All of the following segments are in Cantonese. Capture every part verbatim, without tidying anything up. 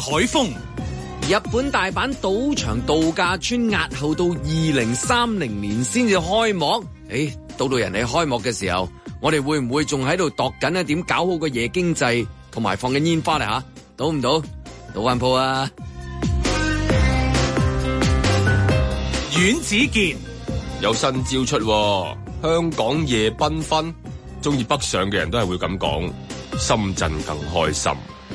海峰。 日本大阪賭場度假村押後到二零三零年先至開幕。誒，到到人哋開幕嘅時候，我哋會唔會仲喺度度緊咧？點搞好個夜經濟，同埋放緊煙花嚟吓？賭唔賭？賭翻鋪啊！ 阮子健有新招出喎，香港夜繽紛，中意北上嘅人都係會咁講，深圳更開心。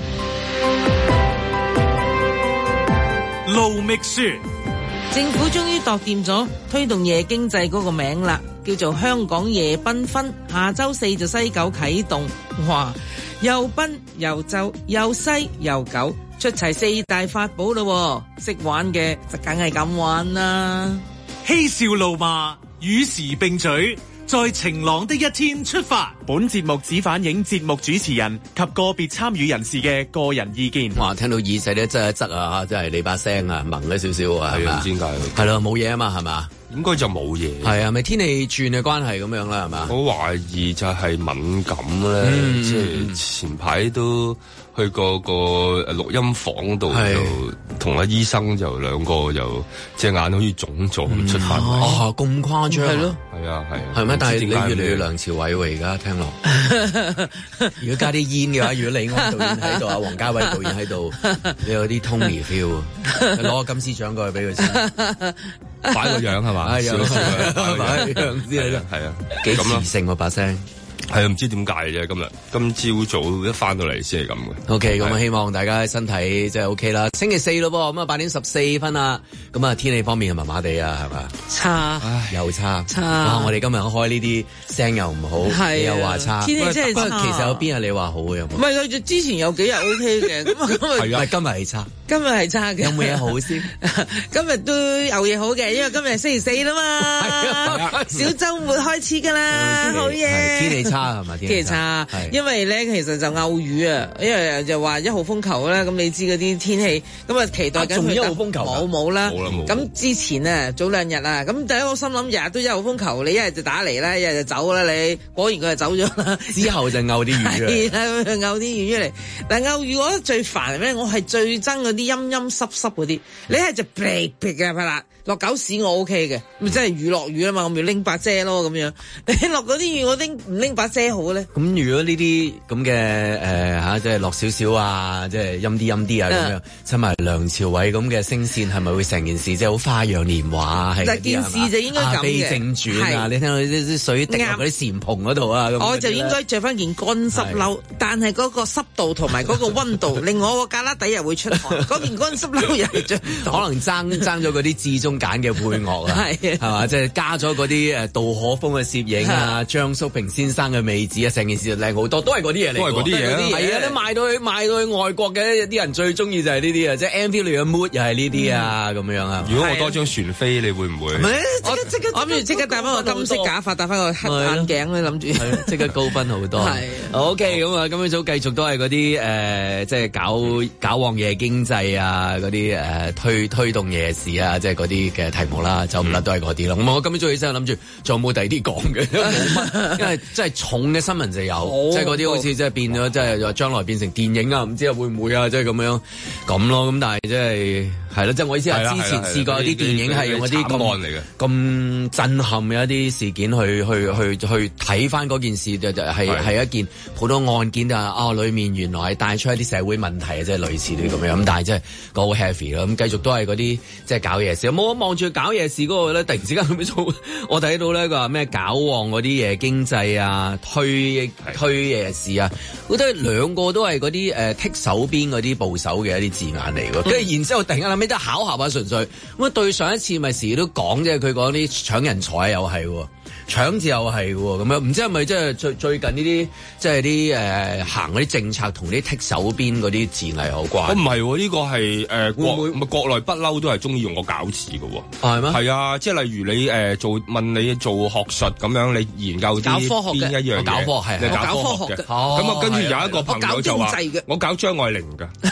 盧覓雪， 政府終於度掂咗推動夜經濟嗰個名啦，叫做香港夜繽紛。下周四就西九啟動，哇！又賓又洲又西又九，出齊四大法寶咯，識玩嘅就梗係咁玩啦。 嬉笑怒罵與時並舉，在晴朗的一天出發。 本節目只反映節目主持人及個別參與人士嘅個人意見。 哇！聽到耳仔咧，側一側啊，真係你把聲啊，萌咗少少啊，係嘛？ 唔知點解？ 係咯，冇嘢啊嘛，係嘛？ 應該就冇嘢。 係啊，咪天氣轉嘅關係咁樣啦，係嘛？ 我懷疑就係敏感咧， 嗯、 即係前排都去過個錄音房度，就同阿醫生就兩個就隻眼好似腫咗咁出翻嚟。 哦，咁誇張？係咯， 係啊係啊。 係咩？但係你越嚟越梁朝偉喎，而家聽落。如果加啲煙嘅話，如果李安導演喺度，阿王家衛導演喺度，你有啲 Tony feel，攞個金獅獎過去俾佢先。 擺個樣係嘛？ 係啊，擺個樣先啦。 係啊， 幾磁性喎把聲。 係啊，唔知點解啫。今日今朝早一翻到嚟先係咁嘅。 OK，咁啊，希望大家身體即係 OK 啦。星期四咯噃，咁啊八點十四分啊。咁啊天氣方面係麻麻地啊，係嘛？ 差， 唉，又差。 差。 哇！我哋今日開呢啲聲又唔好，你又話差。 天氣真係差。 其實有邊日你話好嘅有冇？ 唔係，佢之前有幾日 OK 嘅，咁啊今日係今日係差。 今日係差嘅。 有冇嘢好先？ 今日都有嘢好嘅，因為今日係星期四啦嘛。小週末開始㗎啦，好嘢。 天氣差係嘛？ 天氣差，因為咧其實就偶雨啊，因為就話一號風球啦，咁你知嗰啲天氣，咁啊期待緊佢。 仲一號風球？ 冇冇啦。 冇啦冇。 咁之前啊，早兩日啊，咁第一我心諗日日都一號風球，你一日就打嚟啦，一日就走啦你。果然佢就走咗啦。 之後就偶啲雨出嚟。 係啦，偶啲雨出嚟。但偶雨我覺得最煩係咩？我係最憎嗰啲陰陰濕濕嗰啲。你係就劈劈嘅係啦，落狗屎我 OK 嘅，咪真係雨落雨啊嘛，我咪拎把遮咯咁樣。你落嗰啲雨我拎唔拎把遮好咧？ 咁如果呢啲咁嘅誒嚇，即係落少少啊，即係陰啲陰啲啊咁樣，襯埋梁朝偉咁嘅聲線，係咪會成件事即係好花樣年華啊？係件事就應該咁嘅。阿飛正傳啊，你聽到啲啲水滴落嗰啲簷篷嗰度啊， 我就應該着翻件乾濕褸，但係嗰個濕度同埋嗰個溫度，令我個胳肋底又會出汗。嗰件乾濕褸又係着， 可能爭爭咗嗰啲至中揀嘅配樂啊，係係嘛，即係加咗嗰啲誒杜可風嘅攝影啊，張叔平先生嘅妹子啊，成件事就靚好多，都係嗰啲嘢嚟， 都係嗰啲嘢， 係啊，你賣到去賣到去外國嘅啲人最中意就係呢啲啊，即係 M V 裏嘅 mood 又係呢啲啊，咁樣啊。 如果我多張船飛，你會唔會？ 我即刻我諗住即刻戴翻個金色假髮，戴翻個黑眼鏡咧，諗住即刻高分好多。係 OK，咁啊，今日早繼續都係嗰啲誒，即係搞搞旺夜經濟啊，嗰啲誒推推動夜市啊，即係嗰啲嘅題目啦，就唔甩都係嗰啲咯。咁我今日早起身諗住仲有冇第二啲講嘅，冇乜，因為真係重嘅新聞就有，即係嗰啲好似即係變咗，即係話將來變成電影啊，唔知會唔會啊，即係咁樣咁咯。咁但係即係係咯，即係我意思係之前試過有啲電影係用嗰啲咁嚟嘅咁震撼嘅一啲事件去去去去睇翻嗰件事，就就係係一件普通案件啊，啊裏面原來係帶出一啲社會問題啊，即係類似啲咁樣。咁但係即係個好 heavy 咯。咁繼續都係嗰啲即係搞夜市。冇望住搞夜市嗰個咧，突然之間咁樣做，我睇到咧佢話咩搞旺嗰啲嘢經濟啊，推推夜市啊，我覺得兩個都係嗰啲誒剔手邊嗰啲部首嘅一啲字眼嚟喎。跟住、嗯、然之後突然間諗起得巧合啊，純粹咁啊對上一次咪時都講即係佢講啲搶人才又係喎。搶字又係喎，咁樣唔知係咪即係最最近呢啲即係啲誒行嗰啲政策同啲剔手邊嗰啲字係有關？ 唔係喎，呢個係誒國唔係國內不嬲都係中意用個餃字嘅喎。 係咩？ 係啊，即係例如你誒做問你做學術咁樣，你研究啲邊一樣嘢？ 搞科學係， 你搞科學嘅。咁啊，跟住有一個朋友就話：我搞張愛玲㗎，係啦，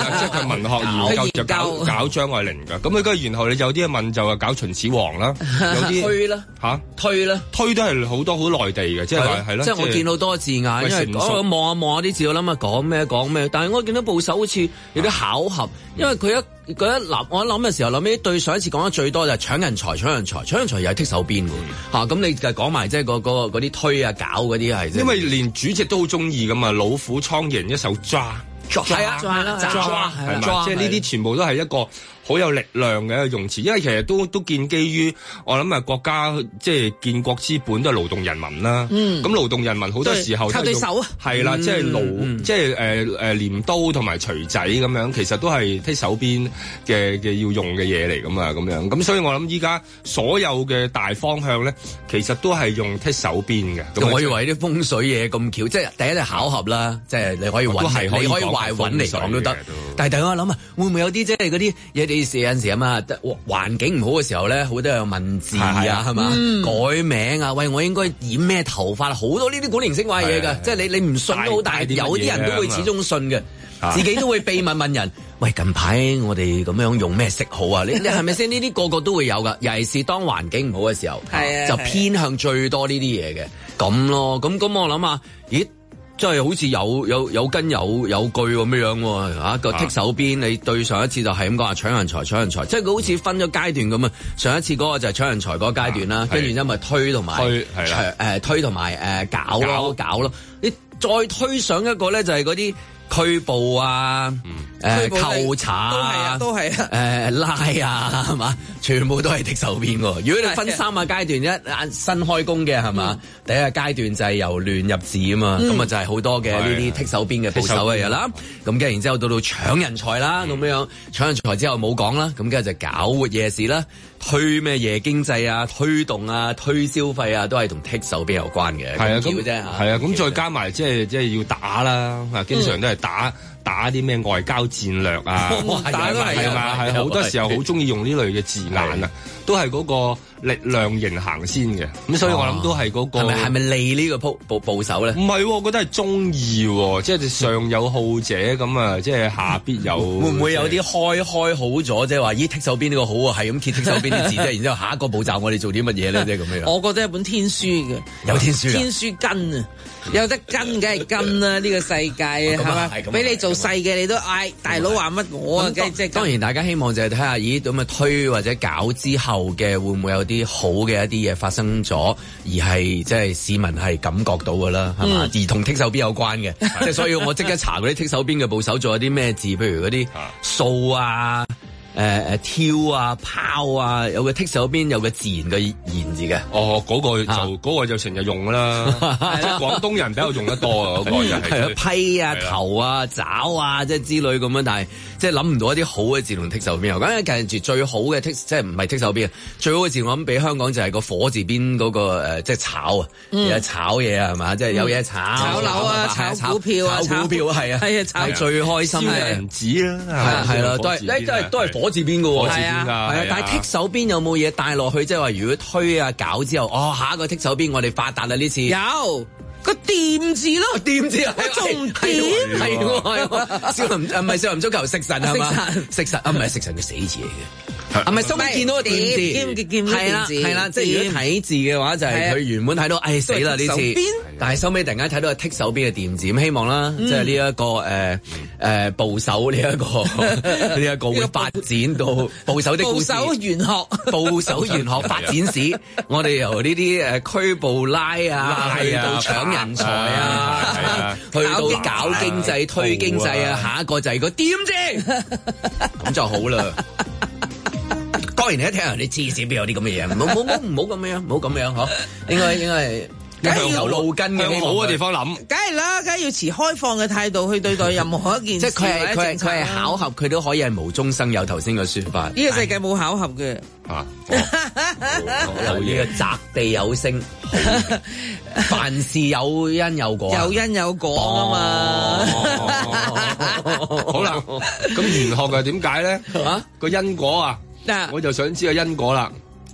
即係佢文學研究就搞搞張愛玲㗎。咁佢跟住然後你有啲問就係搞秦始皇啦，有啲推啦嚇推啦， 推都係好多好內地嘅，即係話係咯。 即係我見到多字眼，因為我望下望下啲字，我諗下講咩講咩，但係我見到部首好似有啲巧合，因為佢一佢一諗我一諗嘅時候諗起對上一次講得最多就係搶人才搶人才搶人才又係剔手邊㗎嚇，咁你就講埋即係個個嗰啲推啊搞嗰啲係， 因為連主席都好中意㗎嘛，老虎蒼蠅一手抓。 係啊，抓啦，抓係嘛？即係呢啲全部都係一個好有力量嘅一個用詞，因為其實都都建基於我諗啊，國家即係建國之本都係勞動人民啦。嗯，咁勞動人民好多時候靠對手啊， 係啦，即係勞，即係誒誒鐮刀同埋錘仔咁樣，其實都係剔手邊嘅嘅要用嘅嘢嚟㗎嘛，咁樣。咁所以我諗依家所有嘅大方向咧，其實都係用剔手邊嘅。 我以為啲風水嘢咁巧，即係第一係巧合啦，即係你可以揾，你可以壞揾嚟講都得。但係大家諗啊，會唔會有啲即係嗰啲嘢？你試有陣時啊嘛，環境唔好嘅時候咧，好多有文字啊，係嘛，改名啊，喂，我應該染咩頭髮？好多呢啲古靈精怪嘢㗎，即係你你唔信都好，但係有啲人都會始終信嘅，自己都會秘密問人。喂，近排我哋咁樣用咩色好啊？你你係咪先？呢啲個個都會有㗎，尤其是當環境唔好嘅時候，就偏向最多呢啲嘢嘅咁咯。咁咁我諗下，咦？即係好似有有有根有有據咁樣樣喎嚇，個剔手邊你對上一次就係咁講話搶人才搶人才，即係佢好似分咗階段咁啊！上一次嗰個就係搶人才嗰個階段啦，跟住之後咪推同埋誒推同埋誒搞咯搞咯，你再推上一個咧就係嗰啲拘捕啊、誒扣查啊、 都係啊、 誒拉啊，係嘛？全部都係剔手邊喎。如果你分三個階段，一新開工嘅係嘛？第一個階段就係由亂入治啊嘛，咁啊就係好多嘅呢啲剔手邊嘅部首嘅嘢啦。咁跟住然之後到到搶人才啦，咁樣樣搶人才之後冇講啦，咁跟住就搞活夜市啦，推咩夜經濟啊、推動啊、推消費啊，都係同剔手邊有關嘅。係啊，咁啫係啊， 咁再加埋即係即係要打啦，啊，經常都係打。打啲咩外交戰略啊， 打都係係嘛，係好多時候好中意用呢類嘅字眼啊，都係嗰個力量型行先嘅，咁所以我諗都係嗰個係咪係咪利呢個鋪部部首咧？ 唔係，我覺得係中意，即係上有好者咁啊，即係下必有。 會唔會有啲開開好咗，即係話咦剔手邊呢個好啊，係咁揭剔手邊啲字啫，然之後下一個步驟我哋做啲乜嘢咧？即係咁樣。 我覺得係本天書嘅， 有天書， 天書跟啊，有得跟梗係跟啦，呢個世界啊，係嘛？俾你做細嘅你都嗌大佬話乜我啊，梗係即係。 當然大家希望就係睇下咦咁啊推或者搞之後嘅會唔會有啲好嘅一啲嘢發生咗，而係即係市民係感覺到㗎啦，係嘛？而同剔手邊有關嘅，即係所以我即刻查嗰啲剔手邊嘅部首仲有啲咩字，譬如嗰啲掃啊。誒誒、呃、挑啊拋啊，有個剔手邊有個自然嘅言字嘅。 哦，嗰、那個就嗰、啊、個就成日用㗎啦，即係廣東人比較用得多啊，嗰個就係、是。係啊，批啊、頭啊、爪啊，即係之類咁樣，但係即係諗唔到一啲好嘅字同剔手邊有。咁近住最好嘅剔，即係唔係剔手邊啊？最好嘅字我諗俾香港就係個火字邊嗰、那個、呃、即係炒啊，有、嗯、炒嘢啊，係嘛？即係有嘢炒。 炒樓啊，炒，炒股票啊， 炒股票係啊，係啊，炒最開心嘅銀紙啦， 係係啦，都係都係都係火字邊嘅喎， 係啊，係啊，但係剔手邊有冇嘢帶落去？即係話如果推啊搞之後，哦，下一個剔手邊我哋發達啦呢次。 有個掂字咯， 掂字啊， 仲掂係喎，少林唔係少林足球食神係嘛？食神啊，唔係食神嘅死字嚟嘅。係咪收尾見到個掂字？係啦，係啦，即係如果睇字嘅話，就係佢原本睇到，唉死啦呢次，但係收尾突然間睇到個剔手邊嘅掂字，咁希望啦，即係呢一個誒誒部首呢一個呢一個會發展到部首的故事， 部首玄學， 部首玄學發展史，我哋由呢啲誒拘捕拉啊，去到搶人才啊，去到搞經濟推經濟啊，下一個就係個掂字，咁就好啦。當然你一聽人哋黐線邊有啲咁嘅嘢，唔好唔好唔好咁樣，唔好咁樣嗬。應該應該係梗係有路根嘅， 向好嘅地方諗。 梗係啦，梗係要持開放嘅態度去對待任何一件事。 即係佢係佢係佢係巧合，佢都可以係無中生有。頭先嘅説法， 呢個世界冇巧合嘅。 啊， 有呢個擲地有聲，凡事有因有果， 有因有果啊嘛。 好啦，咁玄學嘅點解咧？啊，個因果啊。我就想知個因果啦。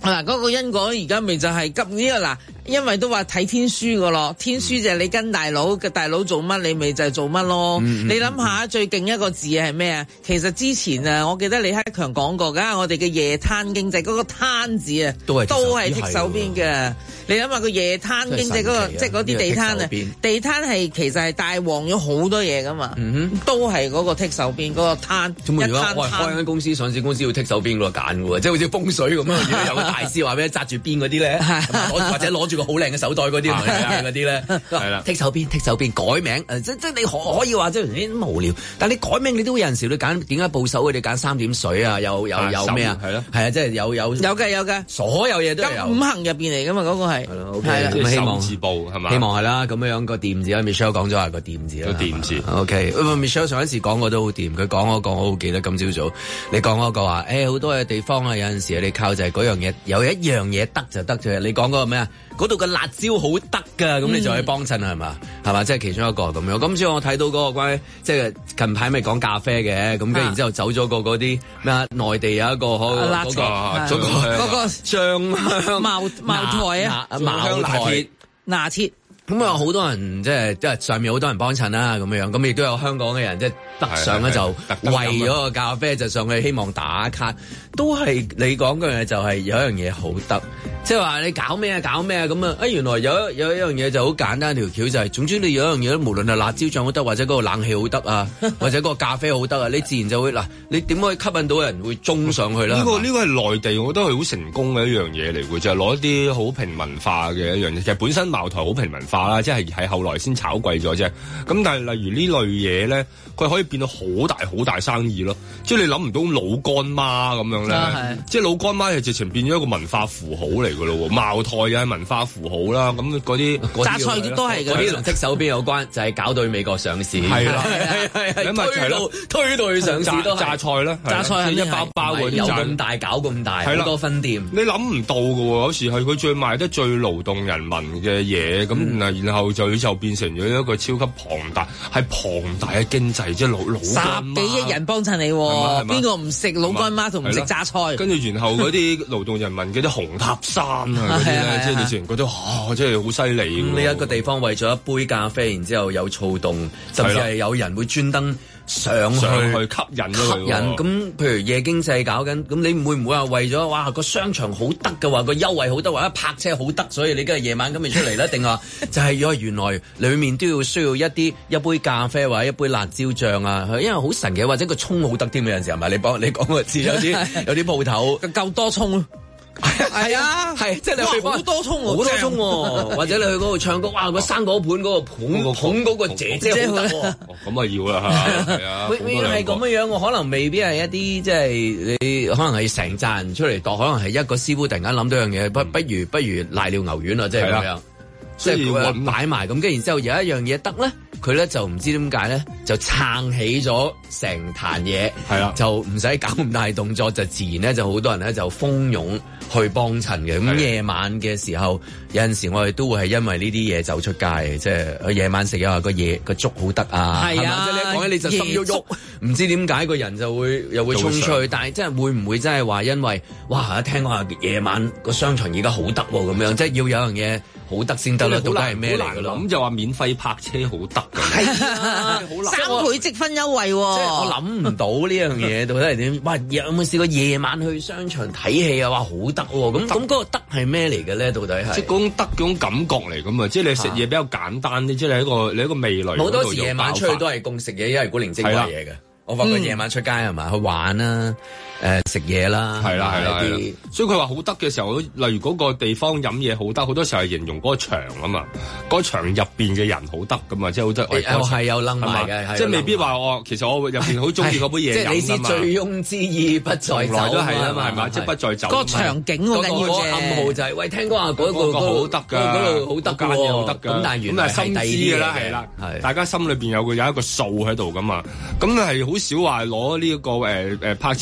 嗱，嗰個因果而家咪就係急呢個嗱，因為都話睇天書噶咯，天書就係你跟大佬嘅大佬做乜，你咪就係做乜咯。嗯嗯、你諗下最勁一個字係咩啊？其實之前啊，我記得李克強講過㗎，我哋嘅夜攤經濟嗰、嗰個攤字啊，都係都係剔手邊嘅。你諗下個夜攤經濟嗰、嗰個，即係嗰啲地攤啊，地攤係其實係帶旺咗好多嘢噶嘛，嗯、都係嗰個剔手邊嗰、嗰個攤。咁如果我開間公司上市公司要剔手邊嗰個揀喎，即係好似風水咁樣，如果有個大師話俾你揸住邊嗰啲咧，或者攞住個好靚嘅手袋嗰啲，嗰啲咧，係啦，剔手邊剔手邊改名，誒即即你可可以話即係啲無聊，但係你改名你都會有陣時你揀點解報仇佢哋揀三點水啊？有有有咩啊？係咯，係啊，即係有有有嘅有嘅，所有嘢都有。五行入邊嚟噶嘛嗰個係。係咯，OK，咁希望字報係嘛？希望係啦，咁樣樣個掂字啦 ，Michelle 講咗係個掂字啦，個掂字。OK，Michelle 上一次講過都好掂，佢講嗰個我好記得。今朝早你講嗰個話，誒好多嘅地方啊，有陣時你靠就係嗰樣嘢，有一樣嘢得就得啫。你講嗰個咩啊？嗰度嘅辣椒好得㗎，咁你就去幫襯係嘛？係嘛？即係其中一個咁樣。今朝我睇到嗰個關於即係近排咪講咖啡嘅，咁跟住然之後走咗個嗰啲咩啊？內地有一個好嗰個嗰個嗰個醬香茅茅台啊，茅台拿鐵。咁啊，好多人即係即係上面好多人幫襯啦，咁樣咁亦都有香港嘅人即係北上咧，就為咗個咖啡就上去希望打卡，都係你講嘅嘢就係有一樣嘢好得，即係話你搞咩啊搞咩啊咁啊！啊原來有有一樣嘢就好簡單條橋就係，總之你有一樣嘢，無論係辣椒醬好得，或者嗰個冷氣好得啊，或者嗰個咖啡好得啊，你自然就會嗱，你點可以吸引到人會衝上去啦？呢個呢個係內地，我覺得係好成功嘅一樣嘢嚟嘅，就係攞一啲好平民化嘅一樣嘢。其實本身茅台好平民化啦，即係係後來先炒貴咗啫。咁但係例如呢類嘢咧，佢可以變到好大好大生意咯。即係你諗唔到老乾媽咁樣咧，啊、即係老乾媽係直情變咗一個文化符號嚟㗎咯喎。茅台又係文化符號啦。咁嗰啲榨菜都係嗰啲同剔手邊有關，就係搞到去美國上市。係啦，係係推到推到去上市都榨菜啦，榨菜係一包包嗰啲有咁大搞咁大，好多分店。你諗唔到㗎喎，有時係佢最賣得最勞動人民嘅嘢，咁、嗯、然後就就變成咗一個超級龐大，係龐大嘅經濟，即係老老十幾億人幫襯你，邊個唔食老乾媽同唔食榨菜？跟住然後嗰啲勞動人民嗰啲紅塔山啊嗰啲咧，即係你自然覺得嚇，真係好犀利。呢一個地方為咗一杯咖啡，然之後有躁動，甚至係有人會專登上去上去吸引咗佢。吸引咁，譬如夜經濟搞緊，咁你會唔會話為咗哇個商場好得嘅話，個優惠好得，或者泊車好得，所以你今日夜晚咁咪出嚟咧？定話就係因為原來裡面都要需要一啲一杯咖啡或者一杯辣椒醬啊，因為好神奇，或者個葱好得添，有陣時係咪？你幫你講個字，有啲有啲鋪頭夠多葱。係啊，係即係你去好多葱喎，好多葱喎，或者你去嗰度唱歌，哇！個生果盤嗰個捧捧嗰個姐姐好得喎，咁啊要啦嚇，係啊，會會係咁樣樣，我可能未必係一啲即係你可能係成扎人出嚟度，可能係一個師傅突然間諗到樣嘢，不不如不如瀨尿牛丸啊，即係咁樣，即係佢擺埋咁，跟然之後有一樣嘢得咧。佢咧就唔知點解咧，就撐起咗成壇嘢，係啦，就唔使搞咁大動作，就自然咧就好多人咧就蜂擁去幫襯嘅。咁夜晚嘅時候，有陣時我哋都會係因為呢啲嘢走出街，即係夜晚食嘢話個嘢個粥好得啊，係啊，即係你講起你就心喐喐，唔知點解個人就會又會衝出去，但係即係會唔會真係話因為哇一聽話夜晚個商場而家好得喎咁樣，即係要有樣嘢好得先得啦，到底係咩嚟㗎咯？咁就話免費泊車好得。係啊，三倍積分優惠喎、啊！即係我諗唔到呢樣嘢到底係點？哇！有冇試過夜晚去商場睇戲啊？哇，好得喎！咁咁嗰個得係咩嚟嘅咧？到底係即係嗰種得嗰種感覺嚟㗎嘛？即係你食嘢比較簡單啲，即係你一個你一個味蕾。好多時夜晚出去都係共食嘢，因為古靈精怪嘢嘅。我發覺夜晚出街係咪去玩啦？誒食嘢啦，係啦係啦，所以佢話好得嘅時候，例如嗰個地方飲嘢好得，好多時候係形容嗰個場啊嘛，嗰個場入邊嘅人好得噶嘛，即係好得。又係有冧埋嘅，即係未必話我其實我入邊好中意嗰杯嘢飲啊嘛。即係你是醉翁之意不在酒，從來都係啊嘛，係嘛，即係不在酒。嗰個場景好緊要嘅，暗號就係喂，聽講話嗰個好得㗎，嗰度好得㗎喎，好得㗎。咁但係原來係心知㗎啦，係啦，大家心裏邊有個有一個數喺度㗎嘛。咁係好少話攞呢一個誒誒泊車優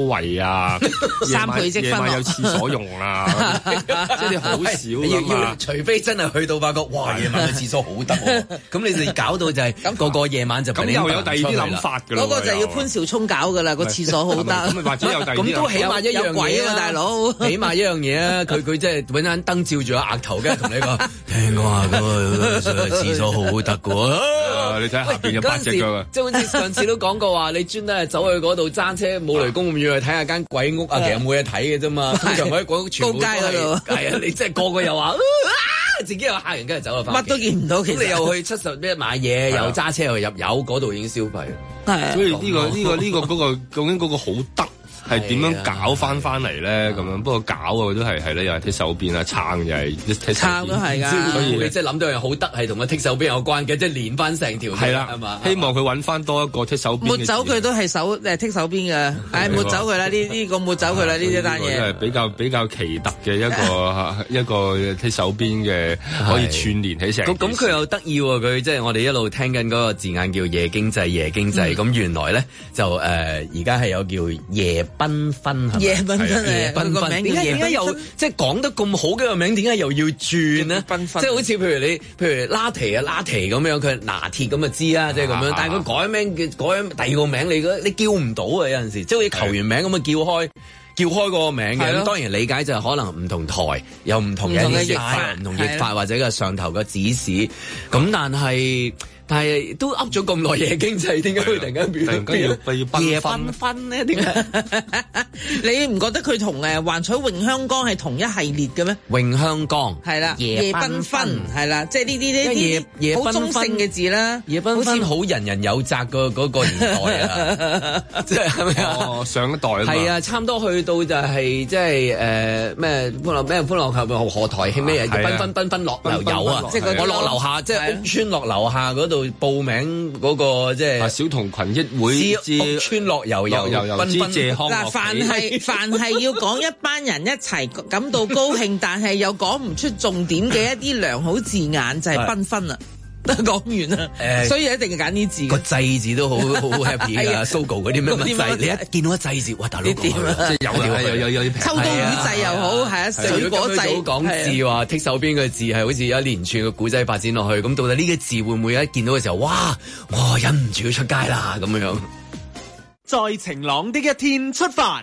優惠啊， 三倍積分，夜晚有廁所用啊，即係好少噶嘛。 除非真係去到發覺，哇！夜晚嘅廁所好得喎，咁你哋搞到就係咁個個夜晚就咁又有第二啲諗法㗎啦。 嗰個就要潘紹聰搞㗎啦，個廁所好得。 咁或者有第二啲咁都起碼一樣嘢啊，大佬。 起碼一樣嘢啊，佢佢即係揾盞燈照住個額頭嘅，同你講聽話嗰個廁所好得㗎喎。 你睇下邊有八隻腳啊！ 即係好似上次都講過話，你專登係走去嗰度揸車冇雷公咁遠去睇下間鬼屋啊，其實冇嘢睇嘅啫嘛。通常嗰啲鬼屋全部都係高街嗰度，係啊！你即係個個又話。自己有客人跟住走啊， 乜都見唔到。其實你又去七十咩買嘢，又揸車又入油，嗰度已經消費。 係， 所以呢個呢個呢個嗰個究竟嗰個好得係點樣搞翻翻嚟咧？咁樣不過搞啊都係係咧，又係剔手邊啊，撐又係剔手邊。 撐都係㗎。 所以你即係諗到樣好得係同個剔手邊有關嘅，即係連翻成條。 係啦，係嘛？希望佢揾翻多一個剔手邊。 抹走佢都係手誒剔手邊嘅，唉抹走佢啦！呢呢個抹走佢啦！呢一單嘢。 係比較比較奇特嘅一個一個剔手邊嘅可以串連起成。 咁咁佢又得意喎！佢即係我哋一路聽緊嗰個字眼叫夜經濟，夜經濟。咁原來咧就誒而家係有叫夜繽紛係咪？ 夜繽紛夜繽紛，點解點解又即係講得咁好嘅個名，點解又要轉咧？繽紛，即係好似譬如你，譬如拉提啊拉提咁樣，佢拿鐵咁就知啦，即係咁樣。但係佢改名嘅改第二個名，你你叫唔到啊！有陣時即係好似球員名咁啊，叫開叫開嗰個名嘅。咁當然理解就係可能唔同台有唔同嘅譯法，唔同譯法或者個上頭嘅指示。咁但係。但係都噏咗咁耐夜經濟，點解會突然間變變夜繽紛咧？點解？ 你唔覺得佢同誒幻彩詠香江係同一系列嘅咩？ 詠香江係啦，夜繽紛係啦，即係呢啲呢啲好中性嘅字啦。 夜繽紛好人人有責個嗰個年代啊，即係係咪啊？ 上一代啊， 係啊，差唔多去到就係即係誒咩歡樂咩歡樂後何台慶咩嘢？繽紛繽紛樂悠悠啊！即係我落樓下，即係屋村落樓下嗰度。報名嗰個即係小童群益會之村落悠悠繽紛謝康樂。 嗱，凡係凡係要講一班人一齊感到高興，但係又講唔出重點嘅一啲良好字眼，就係繽紛啦。講完啦，誒，所以一定要揀呢字。 個祭字都好好 happy 㗎，Sogo 嗰啲咩乜祭，你一見到個祭字，哇大佬， 點啊？ 即係有有有有啲秋刀魚祭又好，係啊，水果祭。 講字話剔手邊個字係好似有一連串嘅古仔發展落去，咁到底呢個字會唔會一見到嘅時候，哇，哇忍唔住要出街啦咁樣？ 在晴朗的一天出發，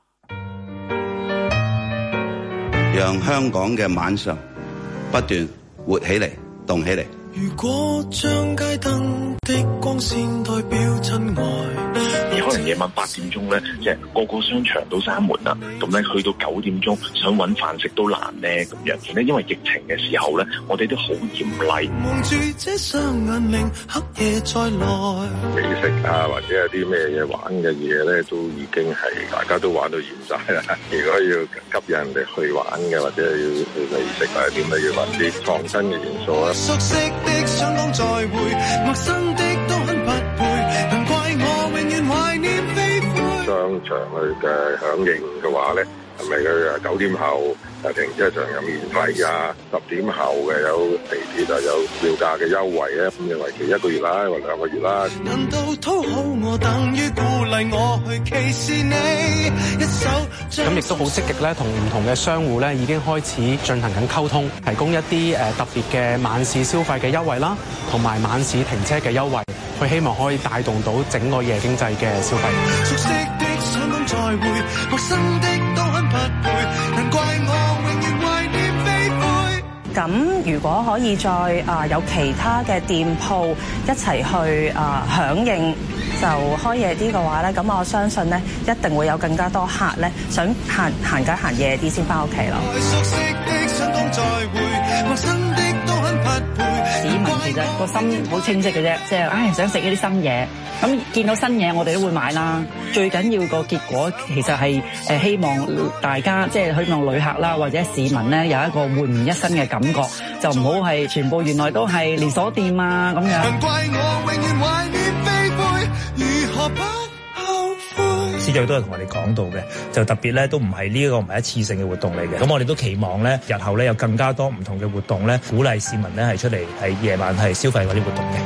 讓香港嘅晚上不斷活起嚟，動起嚟。 如果將街燈的光線代表真愛， 而可能夜晚八點鐘咧，即係個個商場都閂門啦，咁咧去到九點鐘想揾飯食都難咧，咁樣咧，因為疫情嘅時候咧，我哋都好嚴厲。 望住這雙眼令黑夜再來， 美食啊，或者有啲咩嘢玩嘅嘢咧，都已經係大家都玩到厭晒啦。如果要吸引人哋去玩嘅，或者要去美食或者點咧，要揾啲創新嘅元素啊。 熟悉的想講再會，陌生的都很不配，難怪我永遠懷念飛灰。 商場去嘅響應嘅話咧，係咪佢九點後誒停車場有免費啊？十點後嘅有地鐵就有票價嘅優惠咧，咁就為期一個月啦，或兩個月啦。 難道討好我等於鼓勵我去歧視你？一手咁亦都好積極咧，同唔同嘅商戶咧已經開始進行緊溝通，提供一啲誒特別嘅晚市消費嘅優惠啦，同埋晚市停車嘅優惠，佢希望可以帶動到整個夜經濟嘅消費。 熟悉的想講再會，陌生的都很不配，難怪我永遠懷念飛灰。 咁如果可以再啊、呃、有其他嘅店鋪一齊去啊、呃、響應，就開夜啲嘅話咧，咁我相信咧一定會有更加多客咧想行行街行夜啲先翻屋企咯。 熟悉的想講再會，陌生的都很不配。 市民其實個心好清晰嘅啫，即係唉想食一啲新嘢，咁見到新嘢我哋都會買啦。最緊要個結果其實係誒希望大家即係希望旅客啦或者市民咧有一個煥然一新嘅感覺，就唔好係全部原來都係連鎖店啊咁樣。難怪我永遠懷念飛灰，如何不後悔？ 司長都係同我哋講到嘅，就特別咧都唔係呢一個唔係一次性嘅活動嚟嘅。咁我哋都期望咧日後咧有更加多唔同嘅活動咧，鼓勵市民咧係出嚟係夜晚係消費嗰啲活動嘅。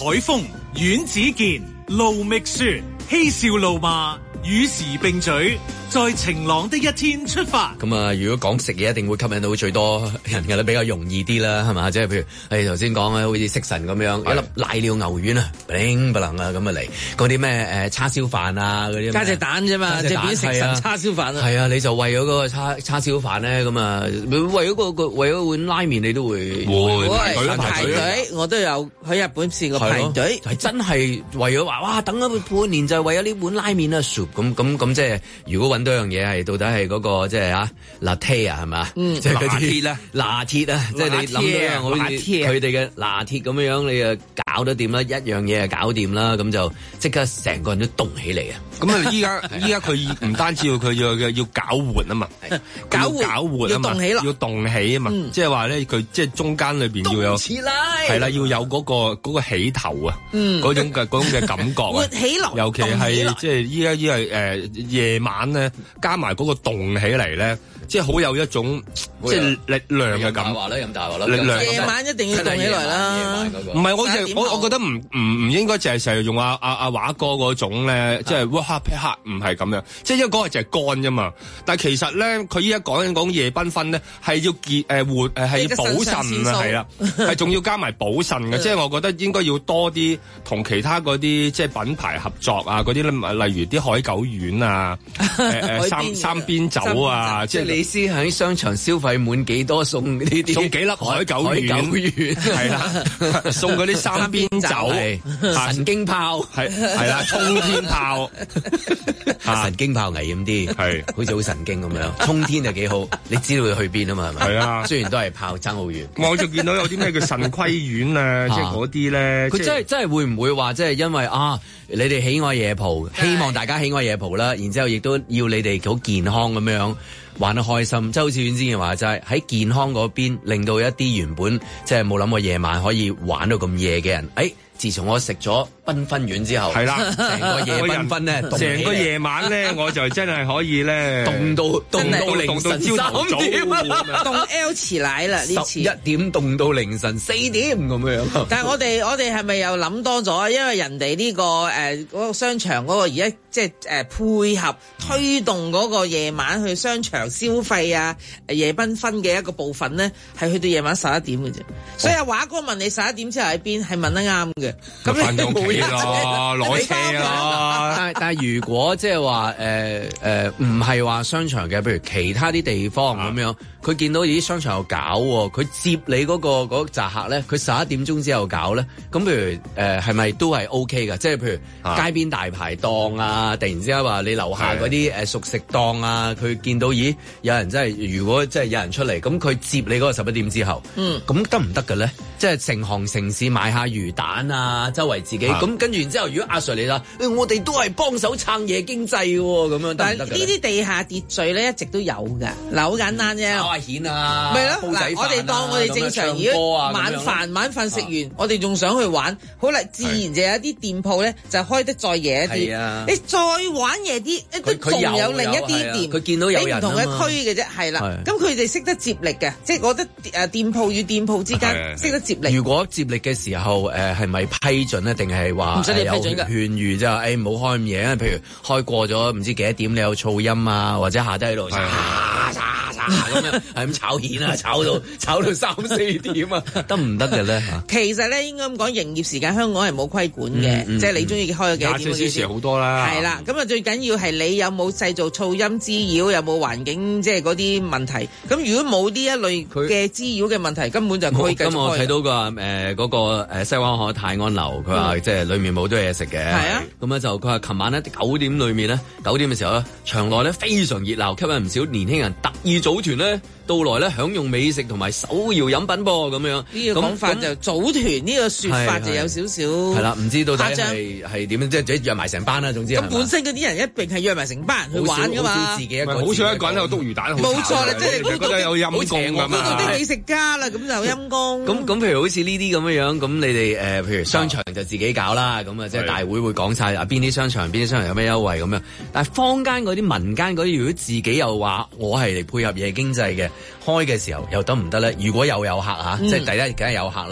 海峰、阮子健、盧覓雪，嬉笑怒罵，與時並舉，在晴朗的一天出發。 咁啊，如果講食嘢，一定會吸引到最多人嘅啦，比較容易啲啦，係嘛？即係譬如誒頭先講咧，好似食神咁樣，一粒瀨尿牛丸啊，零不能啊咁啊嚟，嗰啲咩誒叉燒飯啊嗰啲， 加隻蛋啫嘛，即係變食神叉燒飯啊。 係啊，你就為咗嗰個叉叉燒飯咧，咁啊，為咗個個為咗碗拉麵，你都會會排隊，我都有喺日本試過排隊， 係真係為咗話哇，等咗半年就係為咗呢碗拉麵啊，咁咁咁即係如果揾到樣嘢係到底係嗰個即係啊拿鐵啊係嘛？即係嗰啲咧拿鐵啊，即係你諗到好似佢哋嘅拿鐵咁樣樣，你啊搞得掂啦，一樣嘢啊搞掂啦，咁就即刻成個人都動起嚟啊！ 咁啊依家依家佢唔單止要佢要要攪活啊嘛，攪活攪活啊嘛，要動起啊嘛，即係話咧佢即係中間裏邊要有係啦，要有嗰個嗰個起頭啊，嗰種嘅嗰種嘅感覺啊， 起來， 尤其係即係依家依係誒夜晚咧，加埋嗰個動起嚟咧，即係好有一種即係力量嘅感覺。話咧，飲大話啦，力量。 夜晚一定要動起來啦。 唔係，我就我我覺得唔唔唔應該淨係成日用阿阿阿華哥嗰種咧，即係 work hard play hard，唔係咁樣。即係因為嗰個就係乾啫嘛。但係其實咧，佢依家講緊講夜繽紛咧，係要結誒活誒係要補腎啊，係啦，係仲要加埋補腎嘅。即係我覺得應該要多啲同其他嗰啲即係品牌合作啊，嗰啲咧，例如啲海狗丸啊，誒誒三三邊酒啊， 即係你先喺商場消費滿幾多送呢啲？ 送幾粒海狗丸，係啦，送嗰啲三邊酒、 神經炮， 係係啦，衝天炮， 神經炮危險啲，係好似好神經咁樣，衝天就幾好，你知道佢去邊啊嘛，係咪？係啊，雖然都係炮，爭好遠。 我就見到有啲咩叫腎虧丸啊，即係嗰啲咧， 佢真係真係會唔會話即係因為啊，你哋喜愛夜蒲，希望大家喜愛夜蒲啦，然之後亦都要你哋好健康咁樣。玩得開心，即係好似阮之健話齋喺健康嗰邊，令到一啲原本即係冇諗過夜晚可以玩到咁夜嘅人，誒、哎，自從我食咗繽紛丸之後，係啦，成個夜繽紛咧， 成個夜晚咧，我就真係可以咧， 凍到凍到凌晨三點， 凍 L 起來啦呢次， 一點凍到凌晨四點咁樣。 但係我哋我哋係咪又諗多咗？因為人哋呢、這個誒嗰、呃那個商場嗰個而家即係誒配合推動嗰個夜晚去商場消費啊，夜繽紛嘅一個部分咧，係去到夜晚十一點嘅啫。所以阿華哥問你十一點之後喺邊，係問得啱嘅。咁你冇嘢咯，攞車咯。 但係但係如果即係話誒誒唔係話商場嘅，譬如其他啲地方咁樣，佢見到啲商場又搞，佢接你嗰、嗰個嗰紮客咧，佢十一點鐘之後搞咧，咁譬如誒係咪都係 O K 㗎？即係譬如街邊大排檔啊，突然之間話你樓下嗰啲誒熟食檔啊，佢見到咦有人真係如果真係有人出嚟，咁佢接你嗰個十一點之後，嗯，咁得唔得嘅咧？即係成行成市買下魚蛋啊，周圍自己咁跟住然之後，如果阿 Sir 你啦、欸，我哋都係幫手撐夜經濟喎，咁樣得唔得？ 但係呢啲地下秩序咧一直都有㗎，嗱好簡單啫， 炒下蜆啊， 咪咯嗱，我哋當我哋正常如果晚飯晚飯食完，我哋仲想去玩，好啦，自然就有啲店鋪咧就開得再夜一啲，你再玩夜啲，都仲有另一啲店， 佢見到有人喺唔同嘅區嘅啫，係啦，咁佢哋識得接力嘅，即係我覺得誒店鋪與店鋪之間識得接力。 如果接力嘅時候，誒係咪批准咧？定係話唔使你批准㗎？ 勸喻就誒唔好開咁夜，譬如開過咗唔知幾多點，你有噪音啊，或者下低喺度嚓嚓嚓咁樣，係咁炒蜆啊，炒到炒到三四點啊，得唔得嘅咧？ 其實咧應該咁講，營業時間香港係冇規管嘅，即係你中意開咗幾多點？ 廿四小時好多啦。 係啦，咁啊最緊要係你有冇製造噪音滋擾，有冇環境即係嗰啲問題。咁如果冇呢一類嘅滋擾嘅問題，根本就可以繼續開。 咁我睇到個誒嗰個誒西灣河泰安樓，佢話即係裡面冇多嘢食嘅。係啊。咁咧就佢話琴晚咧九點裏面咧九點嘅時候咧，場內咧非常熱鬧，吸引唔少年輕人特意組團咧到來咧享用美食同埋手搖飲品噃咁樣。 呢個講法就組團呢個説法就有少少係啦，唔知到底係係點樣，即係自己約埋成班啦。總之咁本身嗰啲人一定係約埋成班人去玩㗎嘛。 好少自己一個， 好少一個人喺度篤魚蛋。 冇錯啦，即係嗰度有陰功㗎嘛。 嗰度啲美食家啦，咁就陰功。 咁咁譬如好似呢啲咁樣樣，咁你哋誒譬如商場就自己搞啦，咁啊即係大會會講晒啊邊啲商場邊啲商場有咩優惠咁樣。但係坊間嗰啲民間嗰啲，如果自己又話我係嚟配合夜經濟嘅，開嘅時候又得唔得咧？如果有有客嚇，嗯、即係第一梗係有客啦。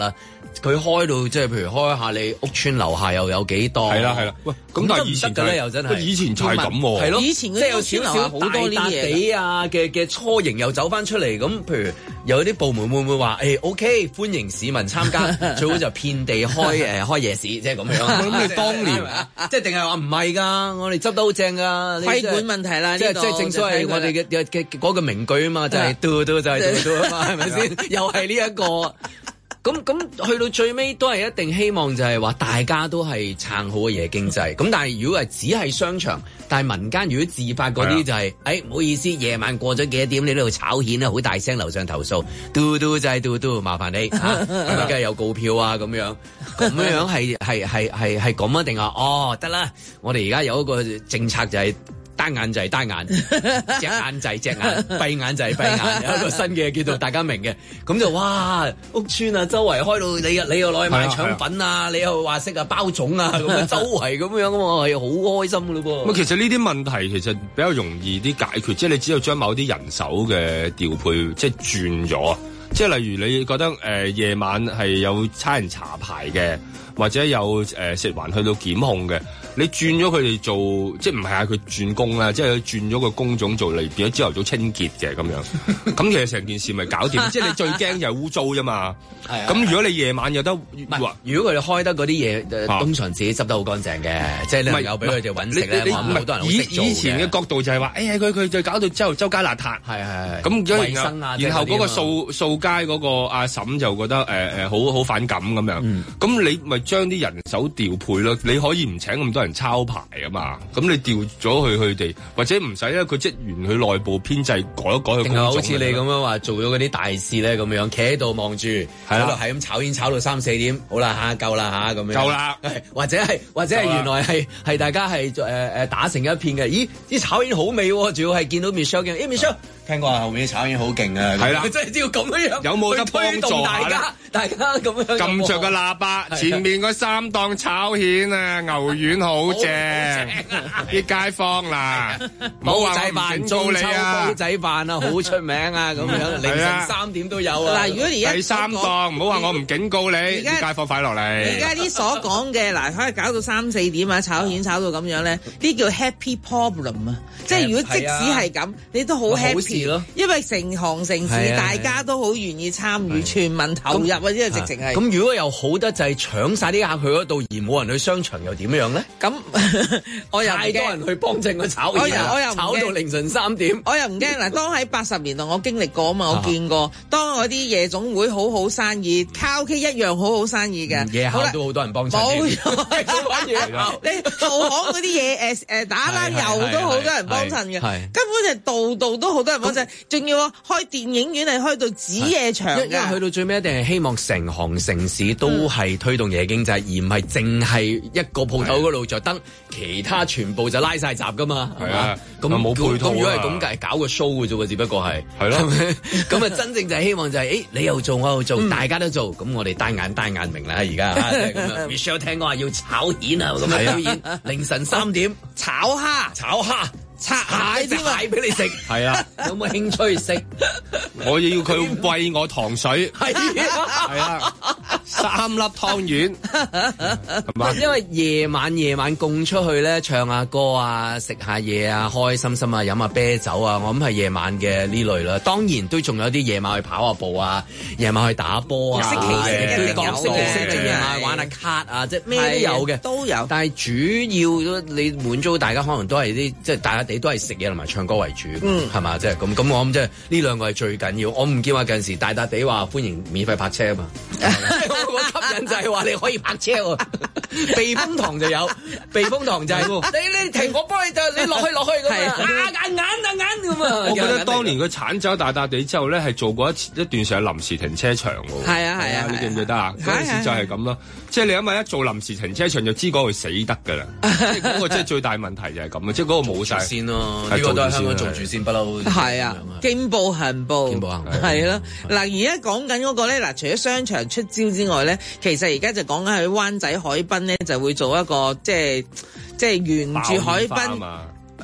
佢開到即係譬如開下你屋村樓下又有幾檔， 係啦係啦。喂，咁但係以前嘅咧又真係， 以前就係咁喎， 係咯， 以前即係有少少好多呢啲嘢啊嘅嘅雛形又走翻出嚟，咁譬如有啲部門會唔會話誒 OK 歡迎市民參加，最好就遍地開誒開夜市，即係咁樣。 咁你當年即係定係話唔係㗎？我哋執得好正㗎， 規管問題啦， 即係即係正所謂我哋嘅嘅嘅嗰個名句啊嘛，就係嘟嘟就係嘟嘟啊嘛，係咪先？又係呢一個。咁咁去到最尾都係一定希望就係話大家都係撐好嘅夜經濟。咁但係如果係只係商場，但係民間如果自發嗰啲就係、是，誒唔好意思，夜晚過咗幾多點你呢度炒蜆啊，好大聲樓上投訴，嘟嘟就係嘟嘟，麻煩你嚇，咁梗係有告票啊咁樣，咁樣係係係係係咁啊定話哦得啦，我哋而家有一個政策就係、是。單眼就係單眼，隻眼就係隻眼，閉眼就係閉眼，有一個新嘅叫做大家明嘅，咁就哇屋村啊，周圍開到你又你又攞去賣腸粉啊，你又話識啊包粽啊，咁樣周圍咁樣喎，係好開心嘅咯噃。 咁其實呢啲問題其實比較容易啲解決，即係你只有將某啲人手嘅調配即係轉咗，即係例如你覺得誒、呃、夜晚係有差人查牌嘅，或者有誒、呃、食環去到檢控嘅。你轉咗佢哋做，即係唔係嗌佢轉工啦，即係佢轉咗個工種做嚟，變咗朝頭早清潔嘅咁樣。咁其實成件事咪搞掂？即係你最驚就係污糟啫嘛。係啊。咁如果你夜晚有得， 如果佢哋開得嗰啲嘢，通常自己執得好乾淨嘅，即係你有俾佢哋揾食咧，好多人以以前嘅角度就係話，哎呀佢佢就搞到周周街邋遢。係係係。咁衛生啊，然後嗰個掃掃街嗰個阿嬸就覺得誒誒好好反感咁樣。咁你咪將啲人手調配咯，你可以唔請咁多人抄牌啊嘛，咁你調咗去佢哋，或者唔使咧，佢職員佢內部編制改一改佢工種。定係好似你咁樣話做咗嗰啲大事咧咁樣，企喺度望住，喺度係咁炒煙炒到三四點，好啦嚇，夠啦嚇咁樣。夠啦，或者係或者係原來係係大家係誒誒打成一片嘅，咦啲炒煙好味喎，仲要係見到 Michelle 嘅，咦 Michelle。聽講話後面啲炒煙好勁啊！係啦，真係要咁樣，有冇得幫助大家？大家咁樣撳着個喇叭，前面嗰三檔炒蜆啊，牛丸好正，啲街坊嗱， 煲仔飯、中秋煲仔飯啊，好出名啊，咁樣凌晨三點都有啊！ 嗱，如果而家第三檔，唔好話我唔警告你，啲街坊快落嚟。 而家啲所講嘅嗱，可以搞到三四點啊，炒蜆炒到咁樣咧，呢叫 happy problem 啊！即係如果即使係咁，你都好 happy。因為成行成市，大家都好願意參與，全民投入啊！呢個直情係。 咁如果又好得就係搶晒啲客去嗰度，而冇人去商場，又點樣咧？ 咁我又太多人去幫襯個炒嘢，我又炒到凌晨三點， 我又唔驚嗱。當喺八十年代我經歷過啊嘛，我見過。當嗰啲夜總會好好生意，卡拉 OK 一樣好好生意嘅。 夜校都好多人幫襯。 冇錯，夜校你後巷嗰啲嘢誒誒打冷油都好多人幫襯嘅，根本就度度都好多人幫襯。仲要開電影院係開到子夜場嘅， 因為去到最尾一定係希望成行成市都係推動夜經濟，嗯、而唔係淨係一個鋪頭嗰度着燈，其他全部就拉晒閘噶嘛。係啊，咁冇配套。咁如果係咁計，搞個 show 嘅啫喎，只不過係係咯。咁啊，真正就係希望就係、是，誒你又做我又做，嗯、大家都做，咁我哋單眼單眼明啦，而家咁樣。Michelle 聽講話要炒蜆啊，咁樣表演凌晨三點炒蝦， 炒蝦。拆蟹隻蟹俾你食，係啊，有冇興趣食？ 我要佢餵我糖水，係係啊，三粒湯圓，係嘛？ 因為夜晚夜晚供出去咧，唱下歌啊，食下嘢啊，開開心心啊，飲下啤酒啊，我諗係夜晚嘅呢類啦。當然都仲有啲夜晚去跑下步啊，夜晚去打波啊， 星期四一定有嘅， 星期四夜晚玩下卡啊，即係咩都有嘅， 都有。 但係主要你滿足大家可能都係啲即係大家。你都係食嘢同埋唱歌為主，嗯，係嘛？即係咁咁，我諗即係呢兩個係最緊要。我唔見話近時大笪地話歡迎免費泊車啊嘛，我吸引就係話你可以泊車喎。避風塘就有，避風塘就係你你停我幫你就你落去落去咁啊，眼眼啊眼咁啊。 我記得當年佢剷走大笪地之後咧，係做過一一段時間臨時停車場喎。 係啊係啊， 你記唔記得啊？嗰陣時就係咁咯，即係你因為一做臨時停車場就知嗰度死得㗎啦。嗰個即係最大問題就係咁啊，即係嗰個冇晒先咯。呢個都係香港做住先不嬲。 係啊，見步行步， 見步行步係咯。嗱，而家講緊嗰個咧，嗱，除咗商場出招之外咧，其實而家就講緊喺灣仔海濱咧，就會做一個即係即係沿住海濱。誒、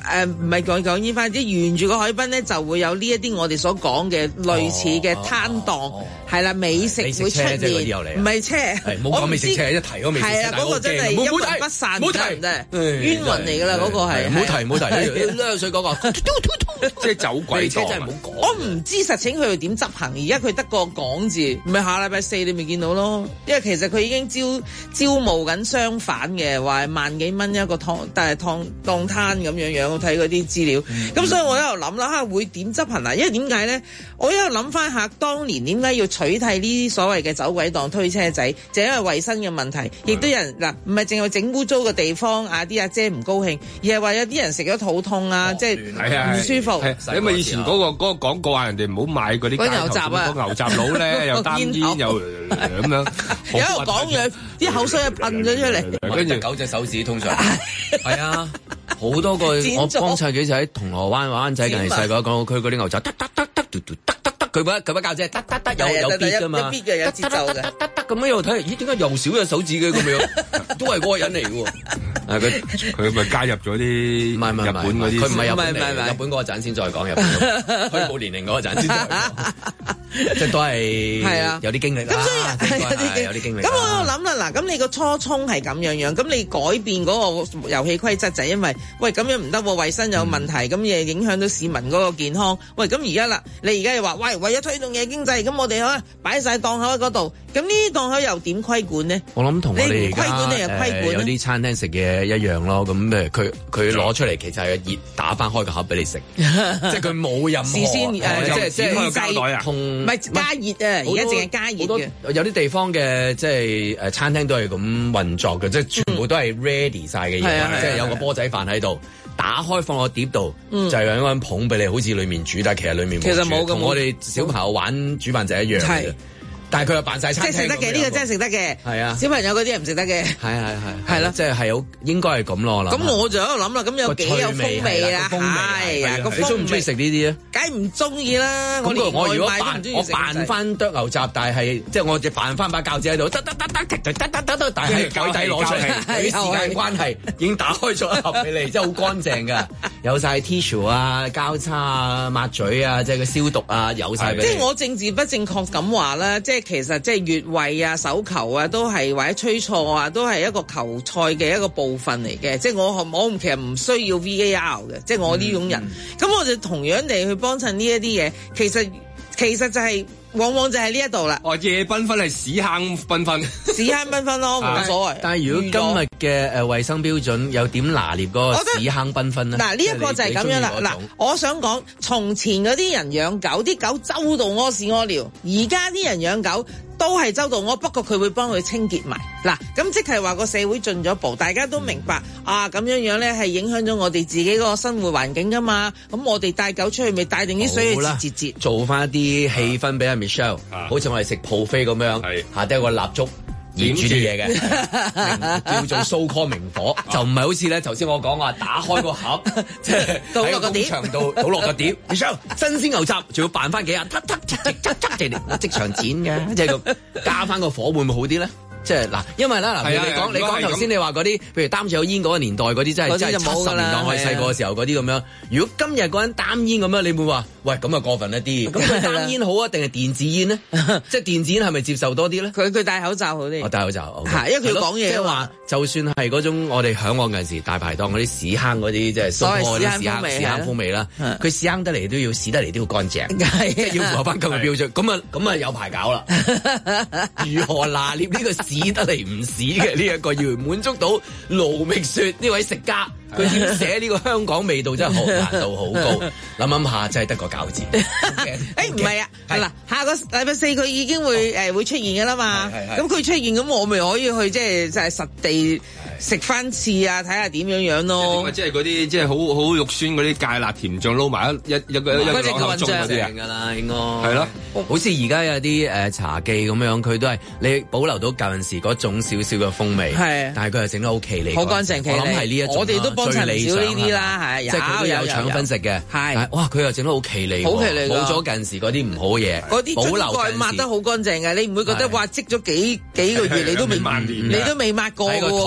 誒唔係講講煙花，即係沿住個海濱咧就會有呢一啲我哋所講嘅類似嘅攤檔，係啦，美食會出現，唔係車， 冇講美食車，一提都美食車， 係啊，嗰個真係陰魂不散，唔好提，冤魂嚟㗎啦，嗰個係， 唔好提唔好提，兩水嗰個，即係走鬼檔，真係唔好講。 我唔知實情佢哋點執行，而家佢得個講字，唔係下禮拜四你咪見到咯，因為其實佢已經招招募緊商販嘅，話萬幾蚊一個檔，但係檔檔攤咁樣樣，我睇嗰啲資料，咁、嗯、所以我喺度諗啦，嚇會點執行啊？因為點解咧？我喺度諗翻下，當年點解要取締呢啲所謂嘅走鬼檔推車仔，就因為衞生嘅問題，亦都有人嗱，唔係淨係整污糟嘅地方啊，啲阿姐唔高興，而係話有啲人食咗肚痛啊，即係唔舒服。 因為以前嗰、嗰個嗰個廣告啊，人哋唔好買嗰啲牛雜啊，個牛雜佬咧又擔煙又咁樣， 有一個講嘢啲口水啊噴咗出嚟， 跟住九隻手指通常係啊。好多個我幫襯幾次喺銅鑼灣灣仔近嚟細個港澳區嗰啲牛雜，得得得得得得得，佢把佢把教姐得得得有有 beat 㗎嘛， 有 beat 嘅有節奏嘅，得得得咁樣又睇，咦點解又少隻手指嘅咁樣？都係嗰個人嚟嘅喎。啊佢佢咪加入咗啲唔係唔係日本嗰啲， 佢唔係日本嚟，日本嗰個陣先再講日本，佢冇年齡嗰個陣先再講。即係都係係啊，有啲經歷啦，有啲經歷。 咁我諗啦，嗱，咁你個初衷係咁樣樣，咁你改變嗰個遊戲規則就係因為，喂咁樣唔得，衞生有問題，咁嘢影響到市民嗰個健康。喂，咁而家啦，你而家又話，喂為咗推動夜經濟，咁我哋可擺晒檔口喺嗰度，咁呢啲檔口又點規管呢？ 我諗同我哋而家規管你又規管有啲餐廳食嘅一樣咯。咁誒，佢佢攞出嚟其實係熱打翻開個盒俾你食，即係佢冇任何事先誒， 即係即係膠袋啊， 唔係加熱啊，而家淨係加熱嘅。 有啲地方嘅即係誒餐廳都係咁運作嘅，即係全部都係 ready 晒嘅嘢，即係有個波仔飯喺度，打開放個碟度，就係有一個人捧俾你，好似裡面煮，但係其實裡面冇煮。其實冇咁。同我哋小朋友玩煮飯就一樣嘅。但係佢又扮晒餐廳， 即係食得嘅，呢個真係食得嘅。 係啊， 小朋友嗰啲係唔食得嘅。 係係係係咯， 即係係好應該係咁咯。 咁我就喺度諗啦，咁有幾有風味啊？係啊， 你中唔中意食呢啲咧？ 梗係唔中意啦。 咁我如果扮我扮翻剁牛雜，但係即係我就扮翻把鉸剪喺度，得得得得得得得得，但係海底攞出嚟，啲時間關係已經打開咗一盒俾你，真係好乾淨㗎，有晒 tissue 啊、膠叉啊、抹嘴啊，即係個消毒啊，有晒俾你。 即係我政治不正確咁話啦，即係其實即係越位啊、手球啊，都係或者吹錯啊，都係一個球賽嘅一個部分嚟嘅。即係我我其實唔需要 V A R 嘅，即係我呢種人。咁、嗯、我就同樣地去幫襯呢一啲嘢，其實其實就係、是。往往就係呢一度啦。 哦，夜繽紛係屎坑繽紛， 屎坑繽紛咯，冇所謂。 但係如果今日嘅誒衞生標準有點拿捏嗰個屎坑繽紛咧？嗱， 呢一個就係咁樣啦。嗱，我想講，從前嗰啲人養狗，啲狗周到屙屎屙尿，而家啲人養狗都係周到屙，不過佢會幫佢清潔埋。嗱，咁即係話個社會進咗步，大家都明白、嗯、啊，咁樣樣咧係影響咗我哋自己嗰個生活環境噶嘛。咁我哋帶狗出去，咪帶定啲水去節節節， 做翻一啲氣氛俾阿 Michelle，、啊、好似我哋食 buffet 咁樣，下低有個蠟燭燃住啲嘢嘅，叫做 so call 明火，啊、就唔係好似咧頭先我講話打開個盒，即係倒落個碟， 場度倒落個碟。Michelle 新鮮牛雜，仲要扮翻幾下，突突突突突突，即場剪嘅，即係咁加翻個火會唔會好啲咧？即係嗱，因為啦嗱，你講你講頭先你話嗰啲，譬如擔住有煙嗰個年代嗰啲，真係真係七十年代我哋細個嘅時候嗰啲咁樣。如果今日嗰人擔煙咁樣，你會話喂咁啊過分一啲？咁佢擔煙好啊，定係電子煙呢？即係電子煙係咪接受多啲咧？ 佢佢戴口罩好啲。 我戴口罩， 係因為佢講嘢。 即係話，就算係嗰種我哋嚮往嗰陣時大排檔嗰啲屎坑嗰啲，即係所謂屎坑屎坑風味啦。佢屎坑得嚟都要屎得嚟都要乾淨，即係要符合翻今日標準。咁啊咁啊有排搞啦。如何拿捏呢個屎得嚟唔屎嘅呢一個要滿足到盧覓雪呢位食家，佢點寫呢個香港味道真係好難度好高，諗諗下真係得個餃字。 誒唔係啊，係嗱，下個禮拜四佢已經會誒會出現嘅啦嘛，咁佢出現咁我咪可以去即係就係實地食翻次啊，睇下點樣樣咯。 即係嗰啲即係好好肉酸嗰啲芥辣甜醬撈埋一一一個一個攞中嗰啲㗎啦，應該係咯。 好似而家有啲誒茶記咁樣，佢都係你保留到舊陣時嗰種少少嘅風味，係，但係佢係整得好企理， 好乾淨企理。 我諗係呢一種， 我哋都幫襯少呢啲啦，係， 即係佢都有腸粉食嘅，係，哇！佢又整得好企理， 好企理， 冇咗近時嗰啲唔好嘢， 嗰啲樽蓋抹得好乾淨嘅，你唔會覺得哇積咗幾幾個月你都未你都未抹過喎。 喺個台嗰度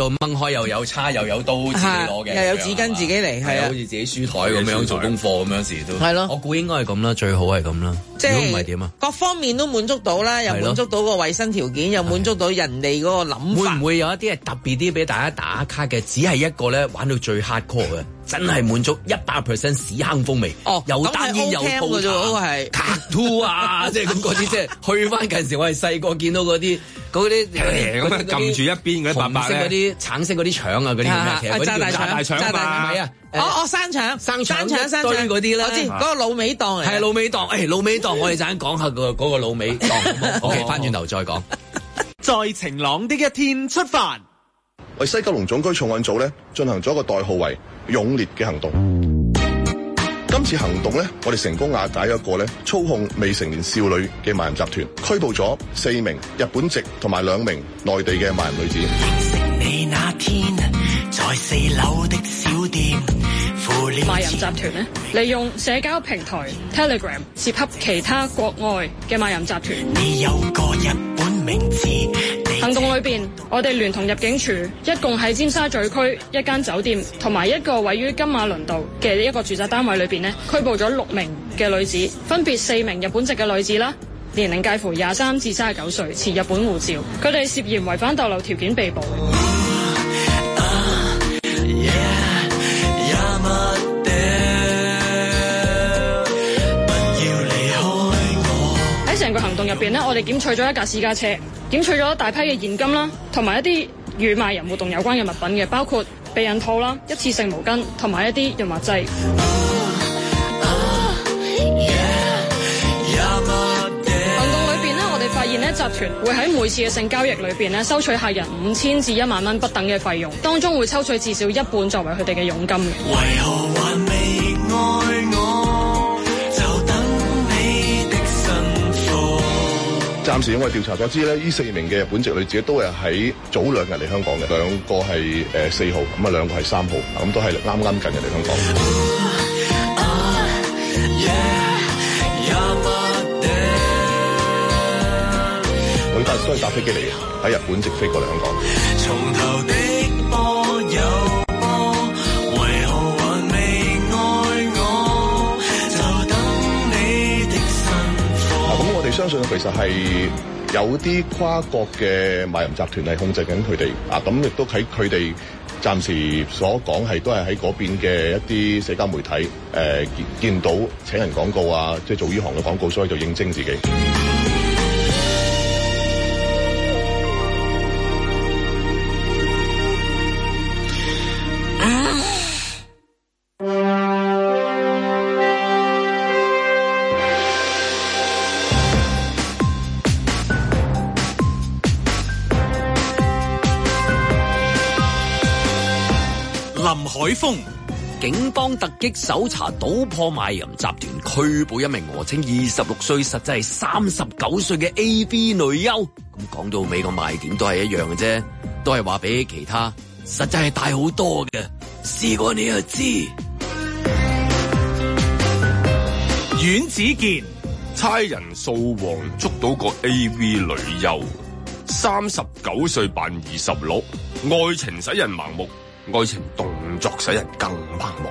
又掹開又有叉又有刀自己攞嘅， 又有紙巾自己嚟，係啊， 好似自己書台咁樣做功課咁樣時都係咯。 我估應該係咁啦，最好係咁啦。 即係如果唔係點啊？ 各方面都滿足到啦，又滿足到個衞生條件，又滿足到人哋嗰個諗法。 會唔會有一啲係特別啲俾大家打卡嘅？只係一個咧玩到最 hardcore 嘅，真係滿足一百 percent 屎坑風味。哦，又單煙又吐痰，卡吐啊！即係咁嗰啲，即係去翻近時我哋細個見到嗰啲嗰啲咁樣撳住一邊嗰啲白白嗰啲橙色嗰啲腸啊嗰啲叫咩？其實嗰啲叫炸大腸嘛，係啊。 哦哦，生腸、生腸、生腸、 堆嗰啲啦， 我知嗰個滷味檔嚟， 係滷味檔。誒，滷味檔，我哋陣間講下個嗰個滷味檔。OK，翻轉頭再講。 在晴朗的一天出發， 為西九龍總區重案組咧進行咗一個代號為勇烈嘅行動。今次行動咧，我哋成功瓦解一個咧操控未成年少女嘅賣淫集團，拘捕咗四名日本籍同埋兩名內地嘅賣淫女子。 你那天在四樓的小店， 賣淫集團呢，利用社交平台 Telegram 涉及其他國外嘅賣淫集團。 你有個日本名字。 行動裏邊，我哋聯同入境處，一共喺尖沙咀區一間酒店同埋一個位於金馬倫道嘅一個住宅單位裏邊呢，拘捕咗六名嘅女子，分別四名日本籍嘅女子啦，年齡介乎廿三至三十九歲，持日本護照，佢哋涉嫌違反逗留條件被捕。喺成個行動入邊呢，我哋檢取咗一架私家車，檢取咗大批嘅現金啦，同埋一啲與賣淫活動有關嘅物品嘅，包括避孕套啦、一次性毛巾同埋一啲潤滑劑。發現呢集團會喺每次嘅性交易裏邊呢收取客人五千至一萬蚊不等嘅費用，當中會抽取至少一半作為佢哋嘅佣金。為何還未愛我，就等你的辛苦。 暫時我哋調查咗知咧，呢四名嘅日本籍女子都係喺早兩日嚟香港嘅，兩個係誒四號，咁啊兩個係三號，咁都係啱啱近日嚟香港。Uh, uh, yeah. 佢都都係搭飛機嚟嘅，喺日本直飛過嚟香港。從頭的波有波，為何還未愛我？就等你的辛苦。咁我哋相信其實係有啲跨國嘅賣淫集團係控制緊佢哋啊，咁亦都喺佢哋暫時所講係都係喺嗰邊嘅一啲社交媒體誒、呃、見，見到請人廣告啊，即係做呢行嘅廣告，所以就應徵自己。 林海峰， 警方突擊搜查搗破賣淫集團，拘捕一名訛稱二十六歲，實際係三十九歲嘅 A V 女優。咁講到尾個賣點都係一樣嘅啫，都係話比其他實際係大好多嘅。試過你就知。 阮子健， 差人掃黃捉到個 A V 女優，三十九歲扮二十六，愛情使人盲目。愛情動作使人更盲目。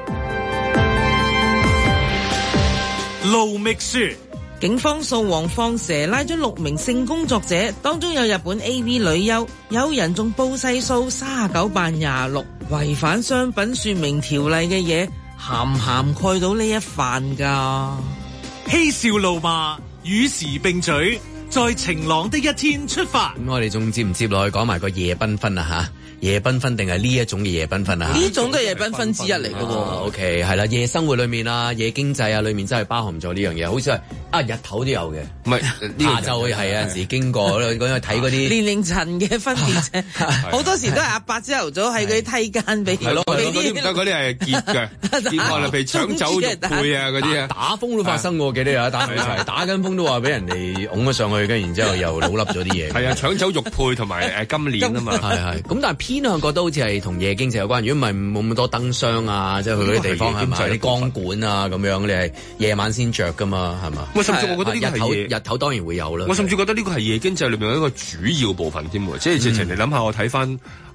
盧覓雪， 警方掃黃放蛇拉咗六名性工作者，當中有日本 A V 女優，有人仲報細數三十九扮廿六，違反商品說明條例嘅嘢，涵唔涵蓋到呢一範噶？ 嬉笑怒罵，與時並舉，在晴朗的一天出發。 咁我哋仲接唔接落去講埋個夜繽紛啊吓？夜繽紛定係呢一種嘅夜繽紛啊？ 呢種都係夜繽紛之一嚟嘅喎。 O K 係啦，夜生活裏面啊，夜經濟啊，裏面真係包含咗呢樣嘢，好似係啊日頭都有嘅。唔係下晝係有陣時經過嗰度睇嗰啲年齡層嘅分別啫，好多時都係阿伯朝頭早喺嗰啲梯間俾係咯，嗰啲唔得，嗰啲係劫嘅，劫案嚟被搶走玉佩啊嗰啲啊， 打風都發生過，記得有一單係打緊風都話俾人哋拱咗上去，跟然之後又老笠咗啲嘢。 係啊，搶走玉佩同埋誒金鏈啊嘛。 係係咁，但係偏向覺得好似係同夜經濟有關。如果唔係冇咁多燈箱啊，即係去嗰啲地方係咪啲光管啊咁樣，你係夜晚先着噶嘛係嘛？ 我甚至我覺得呢個係日頭日頭當然會有啦。 我甚至覺得呢個係夜經濟裏面一個主要部分添喎，即係直情你諗下，我睇翻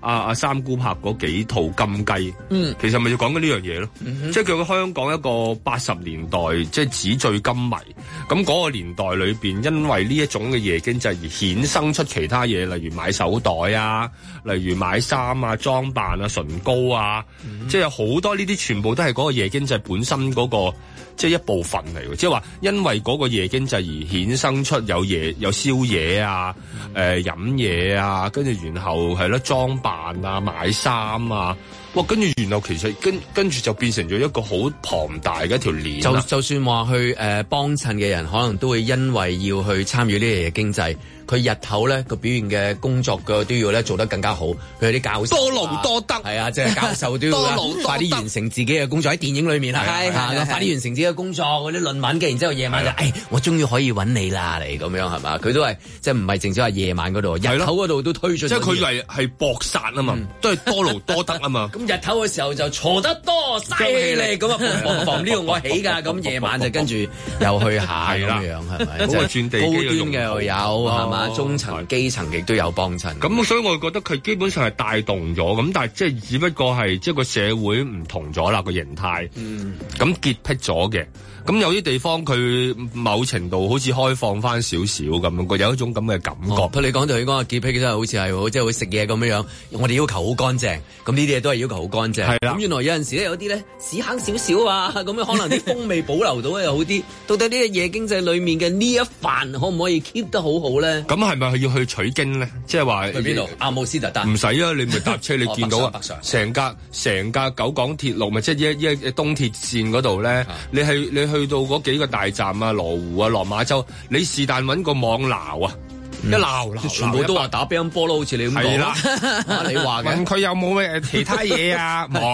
阿阿三姑拍嗰幾套金雞， 嗯， 其實咪要講緊呢樣嘢咯， 嗯、 即係佢香港一個八十年代即係紙醉金迷，咁嗰個年代裏邊，因為呢一種嘅夜經濟而衍生出其他嘢，例如買手袋啊，例如買衫啊、裝扮啊、唇膏啊，嗯、即係有好多呢啲全部都係嗰個夜經濟本身嗰、嗰個即係一部分嚟嘅，即係話因為嗰個夜經濟而衍生出有夜有宵夜啊、誒飲嘢啊，跟住然後係咯裝扮啊、買衫啊，哇！跟住然後其實跟跟住就變成咗一個好龐大嘅一條鏈。 就就算話去誒幫襯嘅人，可能都會因為要去參與呢啲夜經濟。佢日頭咧個表現嘅工作嘅都要咧做得更加好，佢有啲教授多勞多得， 係啊，即係教授都要快啲完成自己嘅工作喺電影裏面係，係係快啲完成自己嘅工作嗰啲論文嘅，然之後夜晚就誒我終於可以揾你啦嚟咁樣係嘛？佢都係即係唔係淨止話夜晚嗰度，日頭嗰度都推出。 即係佢係係搏殺啊嘛，都係多勞多得啊嘛。 咁日頭嘅時候就坐得多嘥氣力咁啊，房房呢度我起㗎，咁夜晚就跟住又去下咁樣係咪？ 嗰個轉地高端嘅又有係嘛？中層、基層亦都有幫襯， 咁所以我覺得佢基本上係帶動咗，咁但係即係只不過係即係個社會唔同咗啦個形態，嗯，咁潔癖咗嘅。咁有啲地方佢某程度好似開放翻少少咁樣，佢有一種咁嘅感覺。 哦、你講到你講嘅潔癖真係好似係即係會食嘢咁樣樣，我哋要求好乾淨，咁呢啲嘢都係要求好乾淨。係啦，咁原來有陣時咧有啲咧屎坑少少啊，咁樣可能啲風味保留到又好啲。到底呢個夜經濟裏面嘅呢一飯可唔可以 keep 得好好咧？ 咁係咪要去取經咧？即係話去邊度？阿姆斯特丹？ 唔使啊，你咪搭車，你見到啊，成架成架九廣鐵路咪即係一一東鐵線嗰度咧，你係你。去到嗰幾個大站啊，羅湖啊，落馬洲，你是但揾個網撈啊，嗯、一撈撈， 全部都話打乒乓波咯，好似你咁講。係啦，你話嘅。問佢有冇咩其他嘢啊？冇，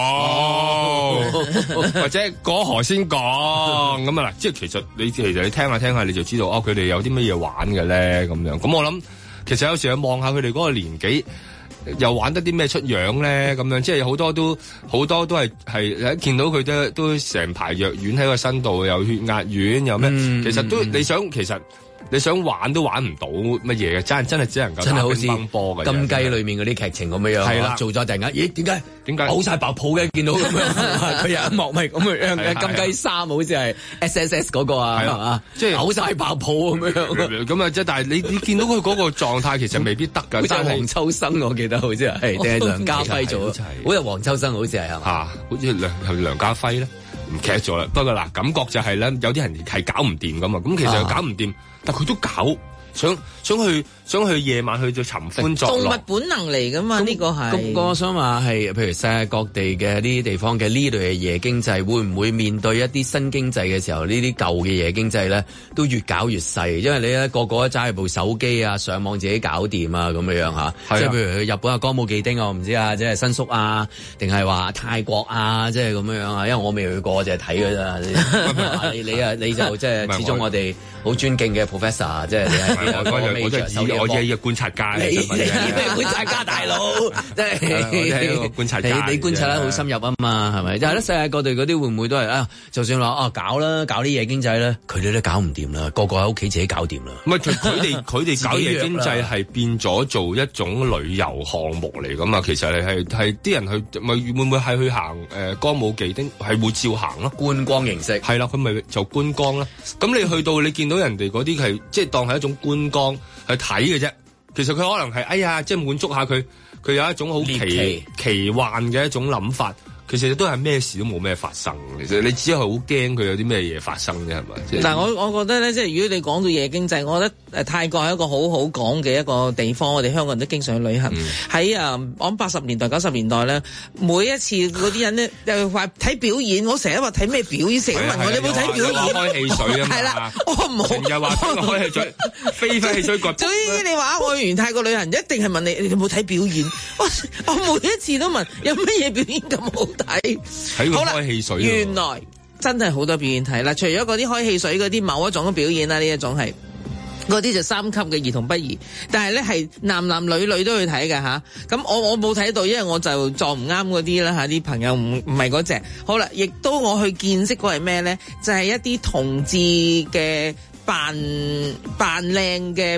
或者過河先講咁啊嗱，即係其實你其實你聽下聽下你就知道哦，佢哋有啲乜嘢玩嘅咧咁樣。咁我諗其實有時去望下佢哋嗰個年紀。又玩得啲咩出樣咧？咁樣即係好多都好多都係係見到佢都都成排藥丸喺個身度，有血壓丸，有咩？嗯、其實都你想其實。你想玩都玩唔到乜嘢嘅，真係真係只能夠打乒乓波嘅。金雞裏面嗰啲劇情咁樣樣，係啦，做咗突然間，咦？點解點解嘔晒白泡嘅？見到咁樣，佢有一幕咪咁樣嘅金雞三，好似係 S S S 嗰個啊，係嘛？即係嘔晒白泡咁樣。咁啊，即係但係你你見到佢嗰個狀態，其實未必得㗎。好似黃秋生，我記得好似係定係梁家輝做，好似黃秋生，好似係係嘛？嚇，好似梁係梁家輝咧，唔記得咗啦。不過嗱，感覺就係咧，有啲人係搞唔掂㗎嘛。咁其實又搞唔掂。但佢都搞，想想去想去夜晚去做尋歡作樂，動物本能嚟噶嘛？呢個係咁，我想話係，譬如世界各地嘅呢啲地方嘅呢類嘅夜經濟，會唔會面對一啲新經濟嘅時候，呢啲舊嘅夜經濟咧都越搞越細？因為你咧個個都揸住部手機啊，上網自己搞掂啊，咁樣樣嚇。即係譬如去日本啊，歌舞伎町我唔知啊，即係新宿啊，定係話泰國啊，即係咁樣樣啊。因為我未去過，就係睇㗎咋。你你啊，你就即係始終我哋好尊敬嘅 professor，即係你係我我我我係一個觀察家，你你咩觀察家大佬？即係我觀察家，你你觀察得好深入啊嘛，係咪？就係咧，世界各地嗰啲會唔會都係啊？就算話啊搞啦，搞啲夜經濟咧，佢哋都搞唔掂啦，個個喺屋企自己搞掂啦。唔係佢哋佢哋搞夜經濟係變咗做一種旅遊項目嚟㗎嘛？其實係係係啲人去咪會唔會係去行誒歌舞伎町係會照行咯？觀光形式係啦，佢咪就觀光啦。咁你去到你見到人哋嗰啲係即係當係一種觀光去睇嘅啫。其實佢可能係哎呀，即係滿足下佢，佢有一種好奇奇，奇幻嘅一種諗法。其實都係咩事都冇咩發生，其實你只係好驚佢有啲咩嘢發生啫，係咪？但係我我覺得咧，即係如果你講到夜經濟，我覺得誒泰國係一個好好講嘅一個地方，我哋香港人都經常去旅行。喺啊、嗯，我諗八十年代、九十年代咧，每一次嗰啲人咧又話睇表演，我成日話睇咩表演，成日問我你有冇睇表演？開汽水啊嘛，係啦，我唔好成日話開汽水，飛飛汽水角。總之你話我去完泰國旅行，一定係問你你有冇睇表演？我我每一次都問有乜嘢表演咁好睇？睇佢開汽水，原來真係好多表演睇啦。除咗嗰啲開汽水嗰啲某一種嘅表演啦，呢一種係嗰啲就三級嘅兒童不宜，但係咧係男男女女都去睇嘅吓。咁我我冇睇到，因為我就撞唔啱嗰啲啦吓，啲朋友唔唔係嗰隻。好啦，亦都我去見識過係咩咧？就係、是、一啲同志嘅扮扮靚嘅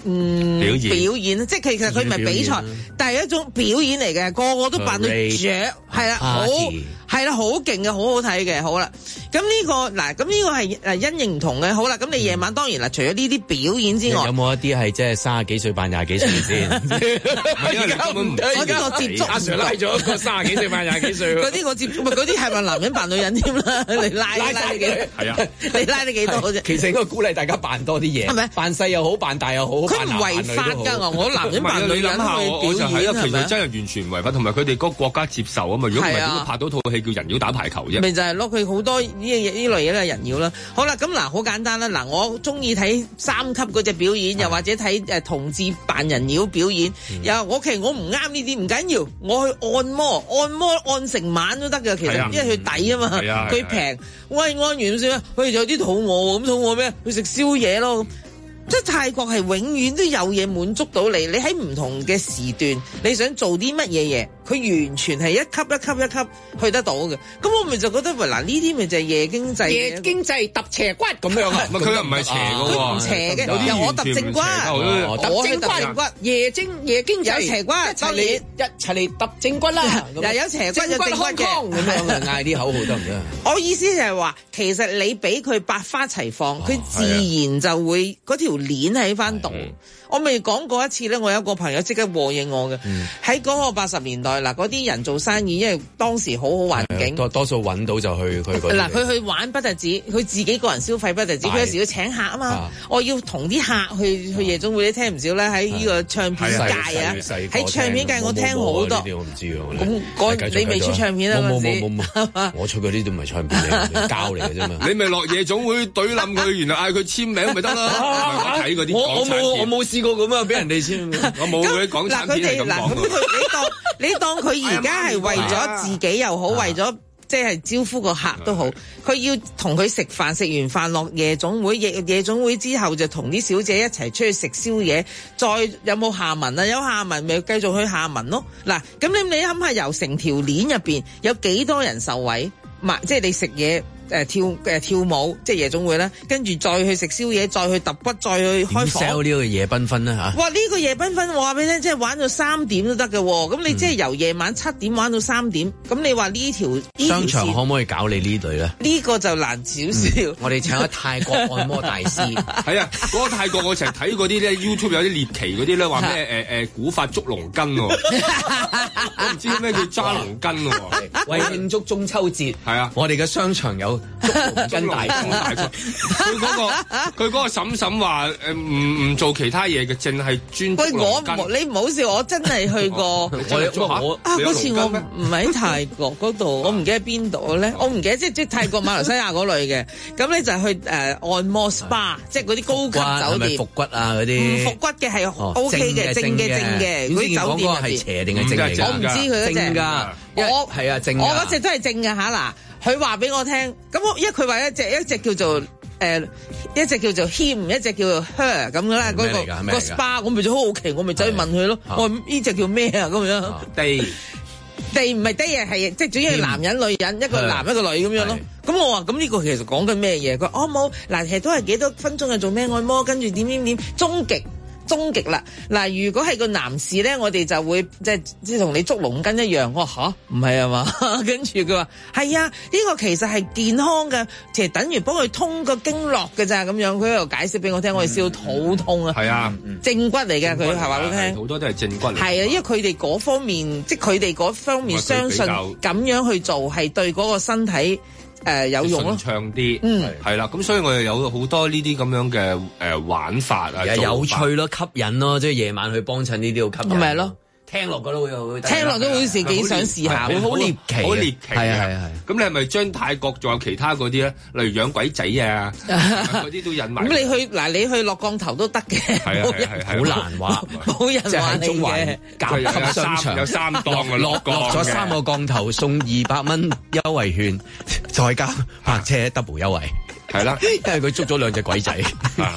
嗯表演表演，即係其實佢唔係比賽，但係一種表演嚟嘅，個個都扮到雀，係啦，好係啦，好勁嘅，好好睇嘅，好啦。咁呢個嗱，咁呢個係誒因應唔同嘅，好啦。咁你夜晚當然啦，除咗呢啲表演之外， 有冇一啲係即係三十幾歲扮廿幾歲先？ 而家根本唔， 嗰啲我接觸阿 Sir 拉咗一個三十幾歲扮廿幾歲， 嗰啲我接觸，唔係嗰啲係咪男人扮女人添啦？你拉拉你幾？ 係啊， 你拉得幾多啫？ 其實應該鼓勵大家扮多啲嘢，係咪？扮細又好，扮大又好， 佢唔違法㗎。我男人扮女人去表演係咪？ 其實真係完全唔違法，同埋佢哋嗰個國家接受啊嘛。如果唔係點會拍到套戲叫人妖打排球啫？ 咪就係咯，佢好多呢呢類嘢都係人妖啦。好啦，咁嗱好簡單啦。嗱，我中意睇三級嗰隻表演，又或者睇誒同志扮人妖表演。又我其實我唔啱呢啲，唔緊要，我去按摩，按摩按成晚都得㗎。其實因為佢抵啊嘛，佢平。喂，按完先啦，佢有啲肚餓喎，咁肚餓咩？去食宵夜咯。即係泰國係永遠都有嘢滿足到你，你喺唔同嘅時段，你想做啲乜嘢嘢，佢完全係一級一級一級去得到嘅。咁我咪就覺得喂，嗱呢啲咪就係夜經濟，夜經濟揼斜骨咁樣啊？ 唔係佢又唔係斜嘅喎， 佢唔斜嘅，由我揼正骨，我係揼正骨，夜經夜經濟有斜骨，一齊嚟一齊嚟揼正骨啦，又有斜骨有正骨嘅， 咁樣嗌啲口號得唔得？ 我意思就係話，其實你俾佢百花齊放，佢自然就會嗰條鏈喺翻度。我未講過一次咧，我有個朋友即刻和應我嘅，喺嗰、嗯、個八十年代嗱，嗰啲人做生意，因為當時好好環境， 多多數揾到就去佢嗰。嗱， 佢去玩不特止，佢自己個人消費不特止，佢有時要請客啊嘛，啊我要同啲客去去夜總會，你聽唔少咧，喺呢個唱片界啊，喺唱片界我聽好多。 我唔知喎。 咁嗰你未出唱片啊？ 冇冇冇冇，我出嗰啲都唔係唱片嚟，膠嚟嘅啫嘛。 你咪落夜總會懟冧佢，然後嗌佢簽名咪得啦。睇嗰啲我冇我冇試過咁啊，俾人哋簽。 我冇佢講產片係咁講。 咁佢你當你當佢而家係為咗自己又好，為咗即係招呼個客都好，佢要同佢食飯，食完飯落夜總會，夜夜總會之後就同啲小姐一齊出去食宵夜，再有冇下文啊？有下文咪繼續去下文咯。嗱，咁你你諗下，由成條鏈入邊有幾多人受惠？唔係，即係你食嘢。誒跳誒跳舞，即係夜總會啦，跟住再去食宵夜，再去揼骨，再去開房。 sell 呢個夜繽紛啦嚇！ 哇！呢、呢個夜繽紛，我話俾你聽，即係玩到三點都得嘅喎。咁你即係由夜晚七點玩到三點，咁你話呢條商場可唔可以搞你呢隊咧？ 呢個就難少少、嗯。 我哋請咗泰國按摩大師。 係啊，嗰、嗰個泰國我成日睇嗰啲咧 YouTube 有啲獵奇嗰啲咧，話咩誒誒古法捉龍筋喎。我唔知咩叫揸龍筋喎。 為慶祝中秋節，係啊，我哋嘅商場有。跟大大佢嗰個佢嗰個嬸嬸話誒唔唔做其他嘢嘅，淨係專捉龍筋。 喂，我你唔好笑，我真係去過。 我我啊嗰次我唔喺泰國嗰度，我唔記得邊度咧，我唔記得即即泰國馬來西亞嗰類嘅。咁咧就去誒按摩 SPA，即係嗰啲高級酒店。 復骨啊嗰啲。 復骨嘅係 OK 嘅，正嘅正嘅。嗰啲酒店係邪定係正嚟㗎？ 我唔知佢嗰隻。 正㗎，我係啊正。 我嗰隻都係正㗎嚇嗱。佢話俾我聽，咁我因為佢話一隻一隻叫做誒、呃、一隻叫做 him， 一隻叫做 her 咁啦，嗰、那個個 spa， 我咪就好好奇，我咪走去問佢咯。啊、我呢隻叫咩啊？咁樣地地唔係 day 啊，係即係主要係男人女人，一個男一個女咁樣咯。咁我話咁呢個其實講緊咩嘢？佢話哦冇，嗱其實都係幾多分鐘啊？做咩按摩？跟住點點點，終極。終極啦！嗱，如果係個男士咧，我哋就會即係即係同你捉龍筋一樣。我話吓，唔係啊嘛？跟住佢話係啊，呢、呢個其實係健康嘅，其實等於幫佢通個經絡嘅咋咁樣。佢喺度解釋俾我聽，我哋笑肚痛啊。係啊，正骨嚟嘅，佢係話俾我聽。 好多都係正骨嚟。係啊，因為佢哋嗰方面，即係佢哋嗰方面相信咁樣去做係對嗰個身體。誒、呃、有用咯， 順暢啲， 嗯， 係啦，咁所以我哋有好多呢啲咁樣嘅誒、呃、玩法啊， 有趣咯，吸引咯，即係夜晚去幫襯呢啲好吸引， 咪係咯。 聽落覺得會有， 聽落都好似幾想試下，會好獵奇， 好獵奇， 係啊係啊係。 咁你係咪將泰國仲有其他嗰啲咧，例如養鬼仔啊，嗰啲都引埋？ 咁你去嗱，你去落降頭都得嘅， 係啊係係好難話， 冇人話你嘅。 甲級商場有三檔嘅， 落落咗三個降頭送二百蚊優惠券，再加泊車 double 優惠， 係啦， 因為佢捉咗兩隻鬼仔。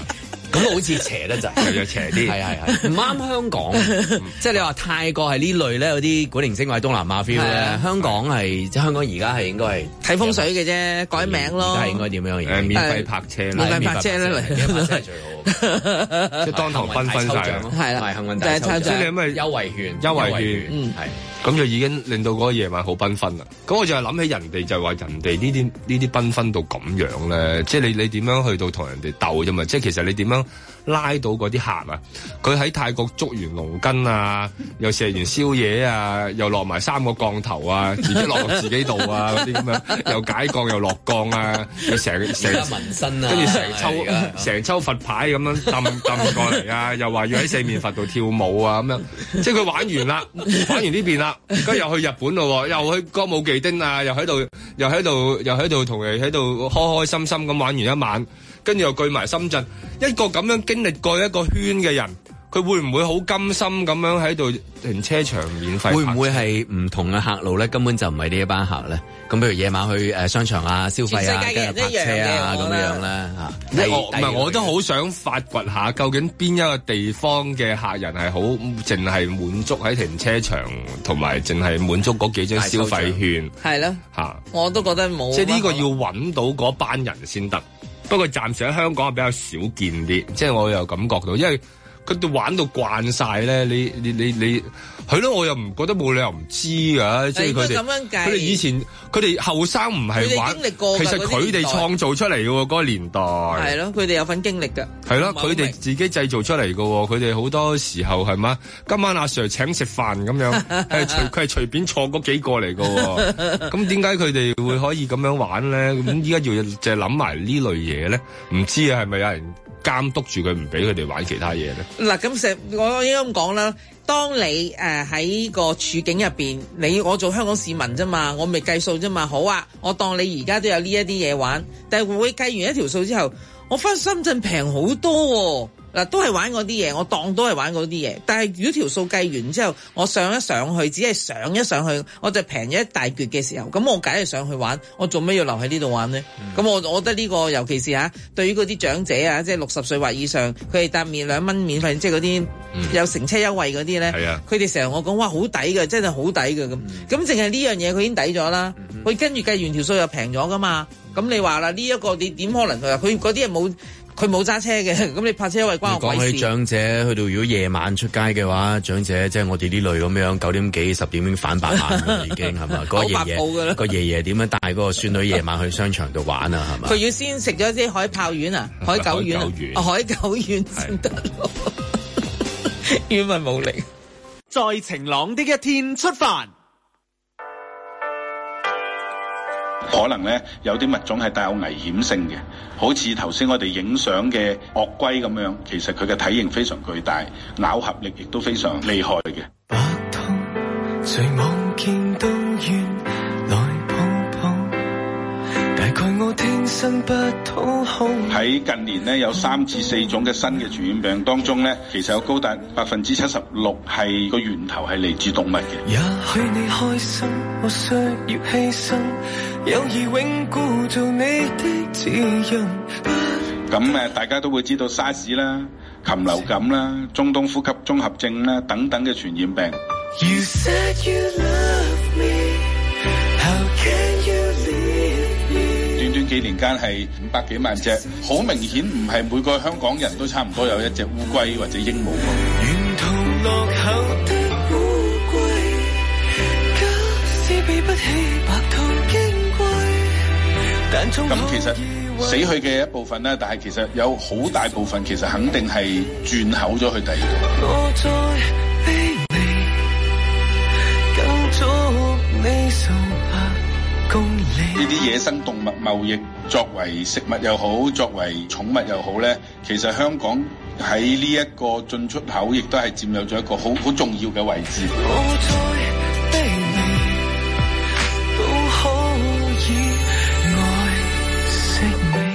咁好似邪得滯， 又邪啲， 係係係，唔啱香港。即係你話泰國係呢類咧，有啲古靈精怪東南亞 feel 咧。香港係即係香港而家係應該係睇風水嘅啫，改名咯。 而家係應該點樣？ 誒，免費泊車啦， 免費泊車啦， 免費泊車係最好。 即係當堂繽紛晒， 係啦， 幸運大抽獎，即係你有咩優惠券？ 優惠券， 嗯係。 咁就已經令到嗰個夜晚好繽紛啦。咁我就係諗起人哋就話人哋呢啲呢啲繽紛到咁樣咧，即係你你點樣去到同人哋鬥啫嘛？即係其實你點樣拉到嗰啲客啊？佢喺泰國捉完龍筋啊，又射完宵夜啊，又落埋三個降頭啊，自己落自己度啊嗰啲咁樣，又解降又落降啊，又成成紋身啊， 跟住成抽成抽佛牌咁樣揼揼過嚟啊，又話要喺四面佛度跳舞啊咁樣，即係佢玩完啦，玩完呢邊啦。而家又去日本咯，又去歌舞伎町啊，又喺度，又喺度，又喺度同人喺度開開心心咁玩完一晚，跟住又聚埋深圳，一個咁樣經歷過一個圈嘅人，佢會唔會好甘心咁樣喺度停車場免費？ 會唔會係唔同嘅客路咧？根本就唔係呢一班客咧。咁譬如夜晚去誒商場啊、消費啊、跟住泊車啊咁樣咧嚇。 唔係，我都好想發掘下，究竟邊一個地方嘅客人係好淨係滿足喺停車場，同埋淨係滿足嗰幾張消費券？ 係咯嚇，我都覺得冇。 即係呢個要揾到嗰班人先得。不過暫時喺香港比較少見啲，即係我又感覺到，因為佢哋玩到慣晒咧，你你你你係咯，我又唔覺得冇理由唔知㗎，即係佢哋佢哋以前佢哋後生唔係玩， 經歷過其實佢哋創造出嚟嘅喎，嗰個年代係咯，佢哋有份經歷㗎， 係咯，佢哋自己製造出嚟嘅喎，佢哋好多時候係嘛，今晚阿 Sir 請食飯咁樣，係隨佢係隨便錯嗰幾個嚟嘅喎，咁點解佢哋會可以咁樣玩咧？咁依家要就係諗埋呢類嘢咧，唔知啊，係咪有人監督住佢唔俾佢哋玩其他嘢咧？ 嗱，咁成我應該咁講啦。當你誒喺個處境入邊，你我做香港市民啫嘛，我咪計數啫嘛。好啊，我當你而家都有呢一啲嘢玩，但係會唔會計完一條數之後，我翻深圳平好多喎、啊？嗱，都係玩嗰啲嘢，我當都係玩嗰啲嘢。但係如果條數計完之後，我上一上去，只係上一上去，我就平咗一大橛嘅時候，咁我梗係上去玩。我做咩要留喺呢度玩呢？咁、嗯、我我覺得呢、呢個尤其是嚇，對於嗰啲長者啊，即係六十歲或以上，佢哋搭面兩蚊免費，即係嗰啲有乘車優惠嗰啲咧，佢哋成日我講哇好抵嘅，真係好抵嘅咁。咁淨係呢樣嘢佢已經抵咗啦。佢、嗯、跟住計完條數又平咗噶嘛。咁你話啦，呢、呢、一個你點可能佢佢嗰啲係冇？佢冇揸車嘅，咁你泊車位關我鬼事。 講起長者，去到如果夜晚出街嘅話，長者即係我哋呢類咁樣，九點幾十點已經反白眼已經係嘛？嗰個爺爺，個爺爺點樣帶嗰個孫女夜晚去商場度玩啊？係嘛？ 佢要先食咗啲海豹丸啊，海狗丸啊，哦、海狗丸先得咯。語文冇力， 在晴朗的一天出發。 可能咧有啲物種係帶有危險性嘅，好似頭先我哋影相嘅鱷龜咁樣，其實佢嘅體型非常巨大，咬合力亦都非常厲害嘅。 白兔誰望見都願來抱抱，大概我天生不討好。 喺近年呢，有三至四種嘅新嘅傳染病當中呢，其實有高達百分之七十六係個源頭係嚟自動物嘅。 也許你開心，我需要犧牲，友誼永固做你的指引。 咁誒，大家都會知道沙士啦、禽流感啦、中東呼吸綜合症啦等等嘅傳染病。 You said you love me, how can you leave me? 短短幾年間係五百幾萬隻，好明顯唔係每個香港人都差唔多有一隻烏龜或者鸚鵡。 沿途落後的烏龜，假使比不起白兔矜貴，但終咁其實死去嘅一部分咧，但係其實有好大部分其實肯定係轉口咗去第二度。 我在卑微，更祝你數百公里。 呢啲野生動物貿易作為食物又好，作為寵物又好咧，其實香港喺呢一個進出口亦都係佔有咗一個好好重要嘅位置。 我在卑微，都可以愛惜你。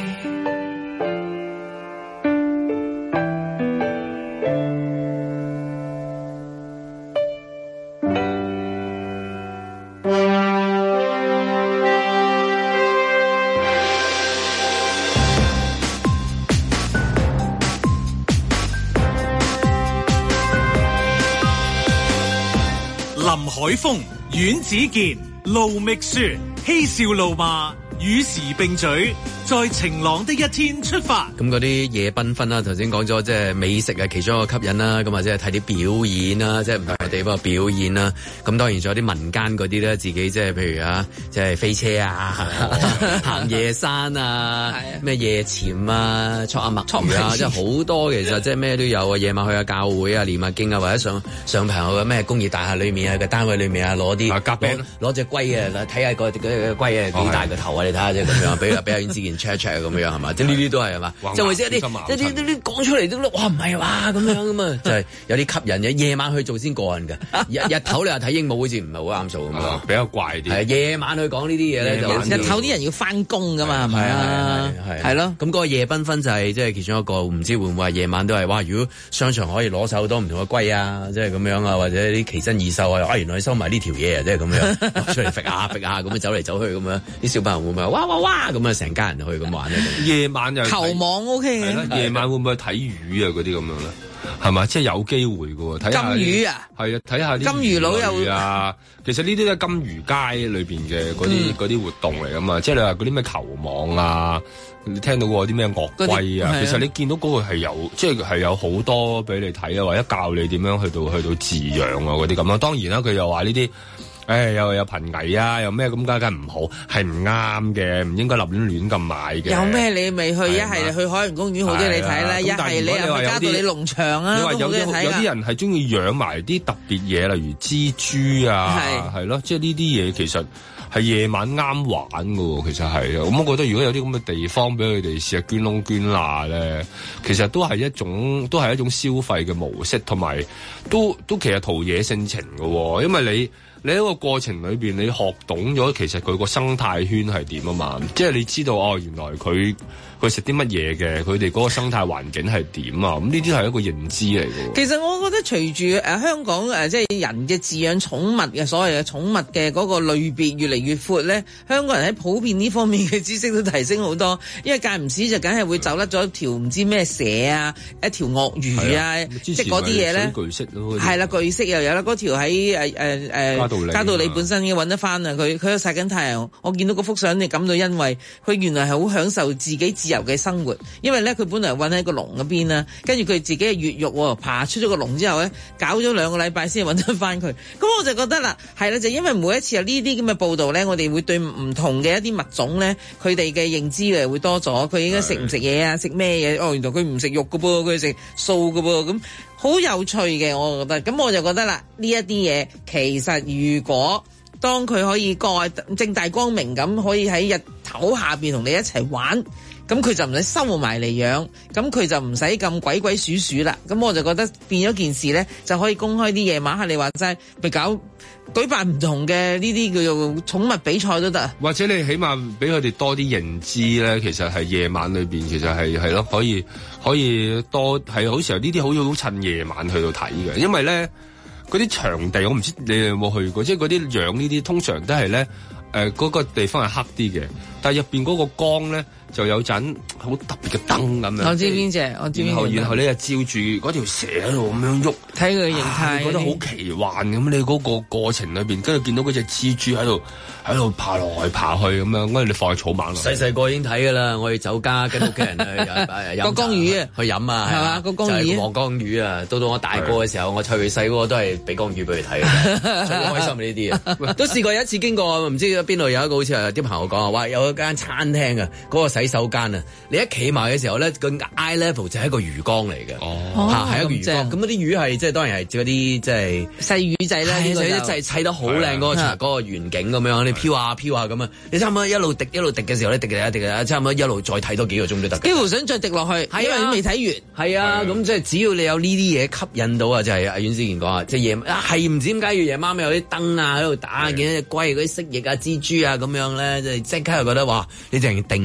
海峰、阮子健、盧覓雪，嬉笑怒罵，與時並舉，在晴朗的一天出發。 咁嗰啲夜繽紛啦，頭先講咗即係美食係其中一個吸引啦，咁或者係睇啲表演啦，即係唔同嘅地方嘅表演啦。咁當然仲有啲民間嗰啲咧，自己即係譬如啊，即係飛車啊、行夜山啊、咩夜潛啊、戳下墨魚啊，即係好多其實即係咩都有啊。夜晚去下教會啊、念下經啊，或者上上朋友嘅咩工業大廈裏面啊嘅單位裏面啊，攞啲夾餅攞隻龜啊，睇下個個龜啊幾大個頭啊，你睇下即係咁樣，俾俾阿阮子健 check check 咁樣係嘛？即係呢啲都係係嘛？就為之一啲一啲啲講出嚟都哇唔係哇咁樣咁啊，就係有啲吸引嘅。夜晚去做先過癮㗎，日日頭你話睇鸚鵡好似唔係好啱數咁樣， 比較怪啲。 係夜晚去講呢啲嘢咧，就日頭啲人要翻工㗎嘛，係咪啊？ 係係咯。 咁嗰個夜繽紛就係即係其中一個，唔知會唔會係夜晚都係哇？如果商場可以攞手好多唔同嘅龜啊，即係咁樣啊，或者啲奇珍異獸啊，啊原來你收埋呢條嘢啊，即係咁樣出嚟揈下揈下咁樣走嚟走去咁樣，啲小朋友會唔會哇哇哇咁啊？成家人去咁玩咧？ 夜晚又球網 OK 嘅。 夜晚會唔會睇魚啊？嗰啲咁樣咧？係嘛？即係有機會嘅喎，睇下金魚啊， 係啊，睇下啲金魚佬有啊。其實呢啲都係金魚街裏邊嘅嗰啲嗰啲活動嚟噶嘛。即係你話嗰啲咩球網啊，你聽到過啲咩鱷龜啊？其實你見到嗰個係有，即係係有好多俾你睇啊，或者教你點樣去到去到飼養啊嗰啲咁咯。當然啦，佢又話呢啲。誒又有瀕危啊，又咩咁，梗係唔好，係唔啱嘅，唔應該立亂亂咁買嘅。 有咩你未去？一係你去海洋公園好啲你睇啦，一係你又去加到你農場啊， 你話有啲有啲人係中意養埋啲特別嘢，例如蜘蛛啊，係咯，即係呢啲嘢其實係夜晚啱玩㗎喎，其實係。咁我覺得如果有啲咁嘅地方俾佢哋試下捐窿捐罅咧，其實都係一種都係一種消費嘅模式，同埋都都其實陶冶性情㗎喎，因為你。你喺個過程裏邊，你學懂咗其實佢個生態圈係點啊嘛，即係你知道哦，原來佢佢食啲乜嘢嘅，佢哋嗰個生態環境係點啊，咁呢啲係一個認知嚟嘅。 其實我覺得隨住誒、呃、香港誒、呃、即係人嘅飼養寵物嘅所謂嘅寵物嘅嗰個類別越嚟越闊咧，香港人喺普遍呢方面嘅知識都提升好多，因為間唔時就梗係會走甩咗一條唔知咩蛇啊，一條鱷魚啊，啊即係嗰啲嘢咧， 巨蜥咯， 係啦，巨蜥又有啦，嗰條喺誒誒誒。加到你本身已經揾得翻啦，佢佢喺曬緊太陽，我見到嗰幅相你感到欣慰，佢原來係好享受自己自由嘅生活，因為咧佢本來揾喺個籠嗰邊啦，跟住佢自己嘅越獄喎，爬出咗個籠之後咧，搞咗兩個禮拜先揾得翻佢，咁我就覺得啦，係啦，就因為每一次有呢啲咁嘅報導咧，我哋會對唔同嘅一啲物種咧，佢哋嘅認知誒會多咗，佢應該食唔食嘢啊，食咩嘢？哦，原來佢唔食肉㗎噃，佢食素㗎噃，咁。好有趣嘅，我覺得，咁我就覺得啦，呢一啲嘢其實如果當佢可以個正大光明咁，可以喺日頭下邊同你一齊玩，咁佢就唔使收埋嚟養，咁佢就唔使咁鬼鬼祟祟啦。咁我就覺得變咗件事咧，就可以公開啲夜晚黑，你話齋咪搞舉辦唔同嘅呢啲叫做寵物比賽都得，或者你起碼俾佢哋多啲認知咧，其實係夜晚裏邊其實係係咯，可以可以多係好時候呢啲好好趁夜晚去到睇嘅，因為咧嗰啲場地我唔知你有冇去過，即係嗰啲養呢啲通常都係咧誒嗰個地方係黑啲嘅，但係入邊嗰個光咧就有盞好特別嘅燈咁樣。我知邊隻，我知邊隻。然後然後你就照住嗰條蛇喺度咁樣喐，睇佢形態，覺得好奇幻咁。你嗰個過程裏邊，跟住見到嗰隻蜘蛛喺度喺度爬來爬去咁樣，跟住你放喺草蜢度。細細個已經睇㗎啦，我哋酒家跟屋企人去飲。個江魚啊，去飲啊，係嘛？個江魚。望江魚啊，到到我大個嘅時候，我湊佢細個都係俾江魚俾佢睇嘅，最開心呢啲啊！都試過有一次經過，唔知邊度有一個好似係啲朋友講啊，話有一間餐廳啊，嗰個洗手間啊，你一企埋嘅時候咧，個 eye level 就係一個魚缸嚟嘅，哦，嚇係一個魚缸。咁嗰啲魚係即係當然係嗰啲即係細魚仔啦，啲細仔砌得好靚嗰個嗰個園景咁樣，你飄下飄下咁啊，你差唔多一路滴一路滴嘅時候咧，滴嚟一滴啊，差唔多一路再睇多幾個鐘都得。幾乎想再滴落去，因為你未睇完。係啊，咁即係只要你有呢啲嘢吸引到啊，就係阿阮思健講啊，即係夜係唔知點解要夜晚有啲燈啊喺度打，見到隻龜嗰啲蜥蜴啊、蜘蛛啊咁樣咧，即係即刻又覺得哇！你淨係定神定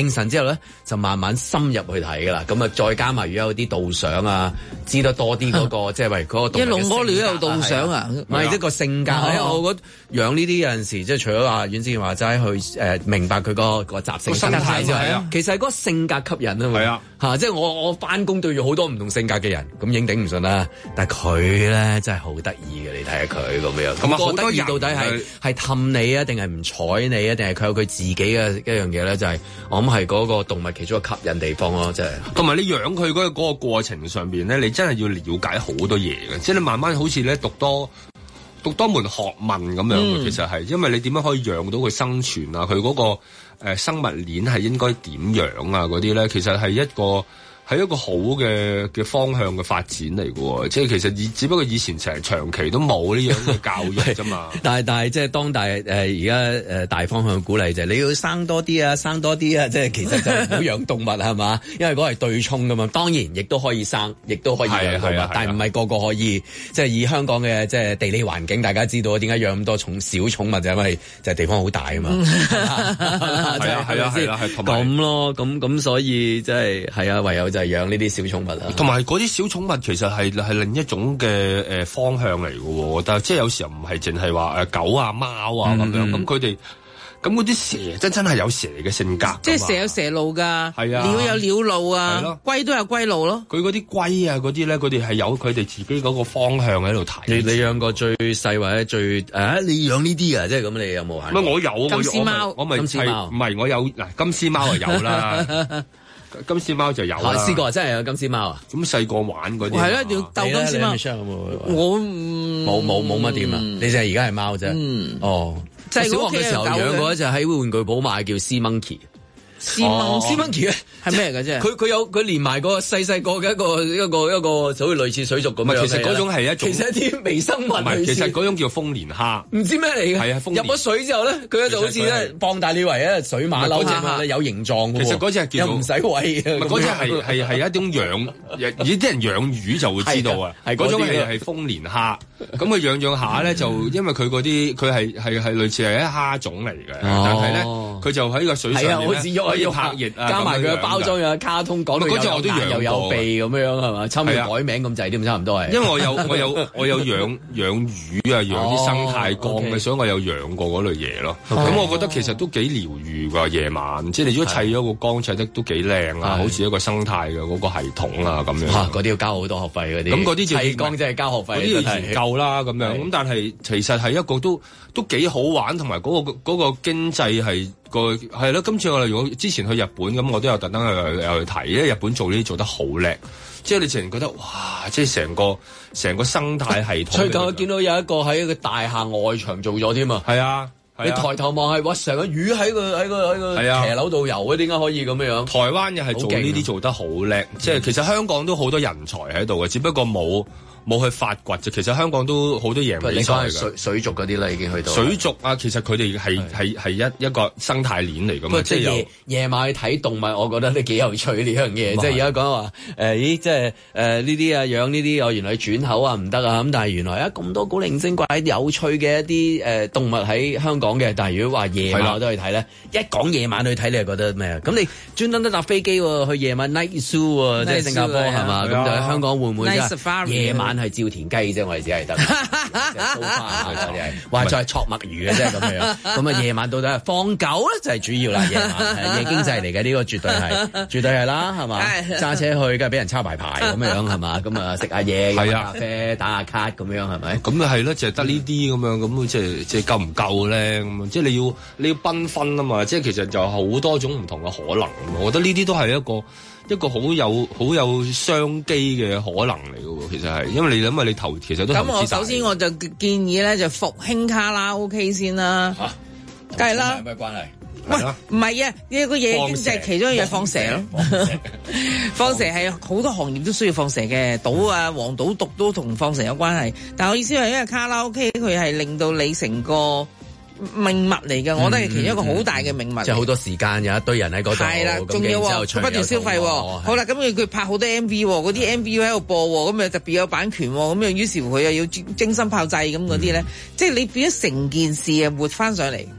定神之後咧，就慢慢深入去睇噶啦。咁啊，再加埋如果有啲導賞啊，知得多啲嗰、那個即係為嗰個動物嘅性格。一龍哥你都有導賞啊？唔係一個性格。係啊，我覺得養呢啲有陣時，即係除咗話阮之健話齋去誒、呃、明白佢、那個個習性生態之外，啊、其實係嗰個性格吸引啊嘛。係啊，嚇！即係我我翻工對住好多唔同性格嘅人，咁已經頂唔順啦。但係佢咧真係好得意嘅，你睇下佢咁樣。咁啊，得意到底係係氹你啊，定係唔睬你啊，定係佢有佢自己嘅一樣嘢咧？就係、是、我諗係嗰個動物其中一個吸引地方咯，即係。同埋你養佢嗰個嗰個過程上邊咧，你真係要了解好多嘢嘅，即係你慢慢好似咧讀多讀多門學問咁樣嘅，嗯、其實係因為你點樣可以養到佢生存啊？佢嗰、嗰個、呃、生物鏈係應該點養啊？嗰啲咧，其實係一個。係一個好嘅嘅方向嘅發展嚟嘅喎，即係其實以只不過以前成長期都冇呢樣嘅教育啫嘛。但係但係即係當大誒而家誒大方向鼓勵就係你要生多啲啊，生多啲啊，即係其實就唔好養動物係嘛，因為嗰係對沖㗎嘛。當然亦都可以生，亦都可以養動物，但係唔係個個可以。即係以香港嘅即係地理環境，大家知道點解養咁多寵小寵物就因為就係地方好大啊嘛。係啊係啊係啊係咁咯，咁咁所以即係係啊，唯有。就係養呢啲小寵物啦，同埋嗰啲小寵物其實係係另一種嘅誒、呃、方向嚟嘅喎，但係即係有時候唔係淨係話誒狗啊貓啊咁、嗯、樣，咁佢哋咁嗰啲蛇真真係有蛇嘅性格，即係蛇有蛇路㗎，係啊，鳥有鳥路啊，龜都有龜路咯。佢嗰啲龜啊嗰啲咧，佢哋係有佢哋自己嗰個方向喺度睇。你你養過最細或者最誒、啊？你養呢啲啊？即係咁，你有冇玩？唔係我有金絲貓，我咪金絲貓，唔係我有嗱金絲貓就有啦。金絲貓就有啦，試過真係有金絲貓啊！咁細個玩嗰啲係啦，要鬥金絲貓。我冇冇冇乜點啊！你就係而家係貓啫。哦，即係小學嘅時候養過一隻喺玩具鋪買叫 Sea Monkey。Sea Monkey 咧係咩嚟嘅啫？佢佢有佢連埋個細細個嘅一個一個一個所謂類似水族咁樣。其實嗰種係一種，其實一啲微生物。唔係，其實嗰種叫豐年蝦。唔知咩嚟嘅？係啊，入咗水之後咧，佢就好似咧放大你為一水馬騮隻有形狀嘅。其實嗰隻叫又唔使餵嘅。嗰隻係係係一種養，有啲人養魚就會知道啊。係嗰種係係豐年蝦。咁佢養養下咧，就因為佢嗰啲佢係係係類似係一蝦種嚟嘅，但係咧佢就喺個水上面咧。要拍翼啊！加埋佢嘅包裝有卡通，講到嗰隻我都養又有鼻咁樣係嘛？差唔多改名咁滯啲，差唔多係。因為我有我有我有養養魚啊，養啲生態缸嘅，所以我有養過嗰類嘢咯。咁我覺得其實都幾療愈㗎，夜晚即係你如果砌咗個缸砌得都幾靚啊，好似一個生態嘅嗰個系統啊咁樣。嚇！嗰啲要交好多學費嗰啲。咁嗰啲砌缸即係交學費。嗰啲要研究啦咁樣。咁但係其實係一個都都幾好玩，同埋嗰個嗰個經濟係。個係咯，今次我哋如果之前去日本咁，我都有特登去去睇，因為日本做呢啲做得好叻，即係你自然覺得哇，即係成個成個生態系統。最近我見到有一個喺一個大廈外牆做咗添啊，係啊，你抬頭望係哇，成個魚喺個喺個喺個騎樓度游啊，點解可以咁樣樣？台灣又係做呢啲做得好叻，即係其實香港都好多人才喺度嘅，只不過冇。冇去發掘啫，其實香港都好多贏比賽嘅。水水族嗰啲啦，已經去到。水族啊，其實佢哋係係係一一個生態鏈嚟㗎嘛。即係夜夜晚去睇動物，我覺得都幾有趣呢樣嘢。即係而家講話誒，咦，即係誒呢啲啊養呢啲，我原來轉口啊唔得啊，咁但係原來啊咁多古靈精怪有趣嘅一啲誒動物喺香港嘅，但係如果話夜晚都去睇咧，一講夜晚去睇你係覺得咩啊？咁你專登都搭飛機喎，去夜晚 night zoo 喎，即係新加坡係嘛？咁就喺香港會唔會夜晚？係照田雞啫，我哋只係得，蘇花嗰啲係，或者係戳墨魚嘅啫咁樣。咁啊夜晚到底係放狗咧就係主要啦，夜晚夜經濟嚟嘅呢個絕對係，絕對係啦，係嘛？揸車去梗係俾人抄埋牌咁樣係嘛？咁啊食下嘢，飲下咖啡，打下卡咁樣係咪？咁啊係咯，就係得呢啲咁樣，咁即係即係夠唔夠咧？咁即係你要你要繽紛啊嘛！即係其實就好多種唔同嘅可能。我覺得呢啲都係一個。一個好有好有商機嘅可能嚟嘅喎，其實係，因為你諗下你投其實都投資大。咁我首先我就建議咧就復興卡拉 OK 先啦，梗係啦。有咩關係？喂，唔係啊，呢個夜經濟其中一樣放蛇咯。放蛇係好多行業都需要放蛇嘅，賭啊、黃賭毒都同放蛇有關係。但係我意思係因為卡拉 OK 佢係令到你成個命脈嚟嘅，我覺得係其中一個好大嘅命脈。即係好多時間有一堆人喺嗰度，係啦，仲要佢不斷消費。好啦，咁佢佢拍好多 M V，嗰啲 M V 喺度播，咁又特別有版權，咁樣於是乎佢又要精心炮製咁嗰啲咧，即係你變咗成件事啊活翻上嚟。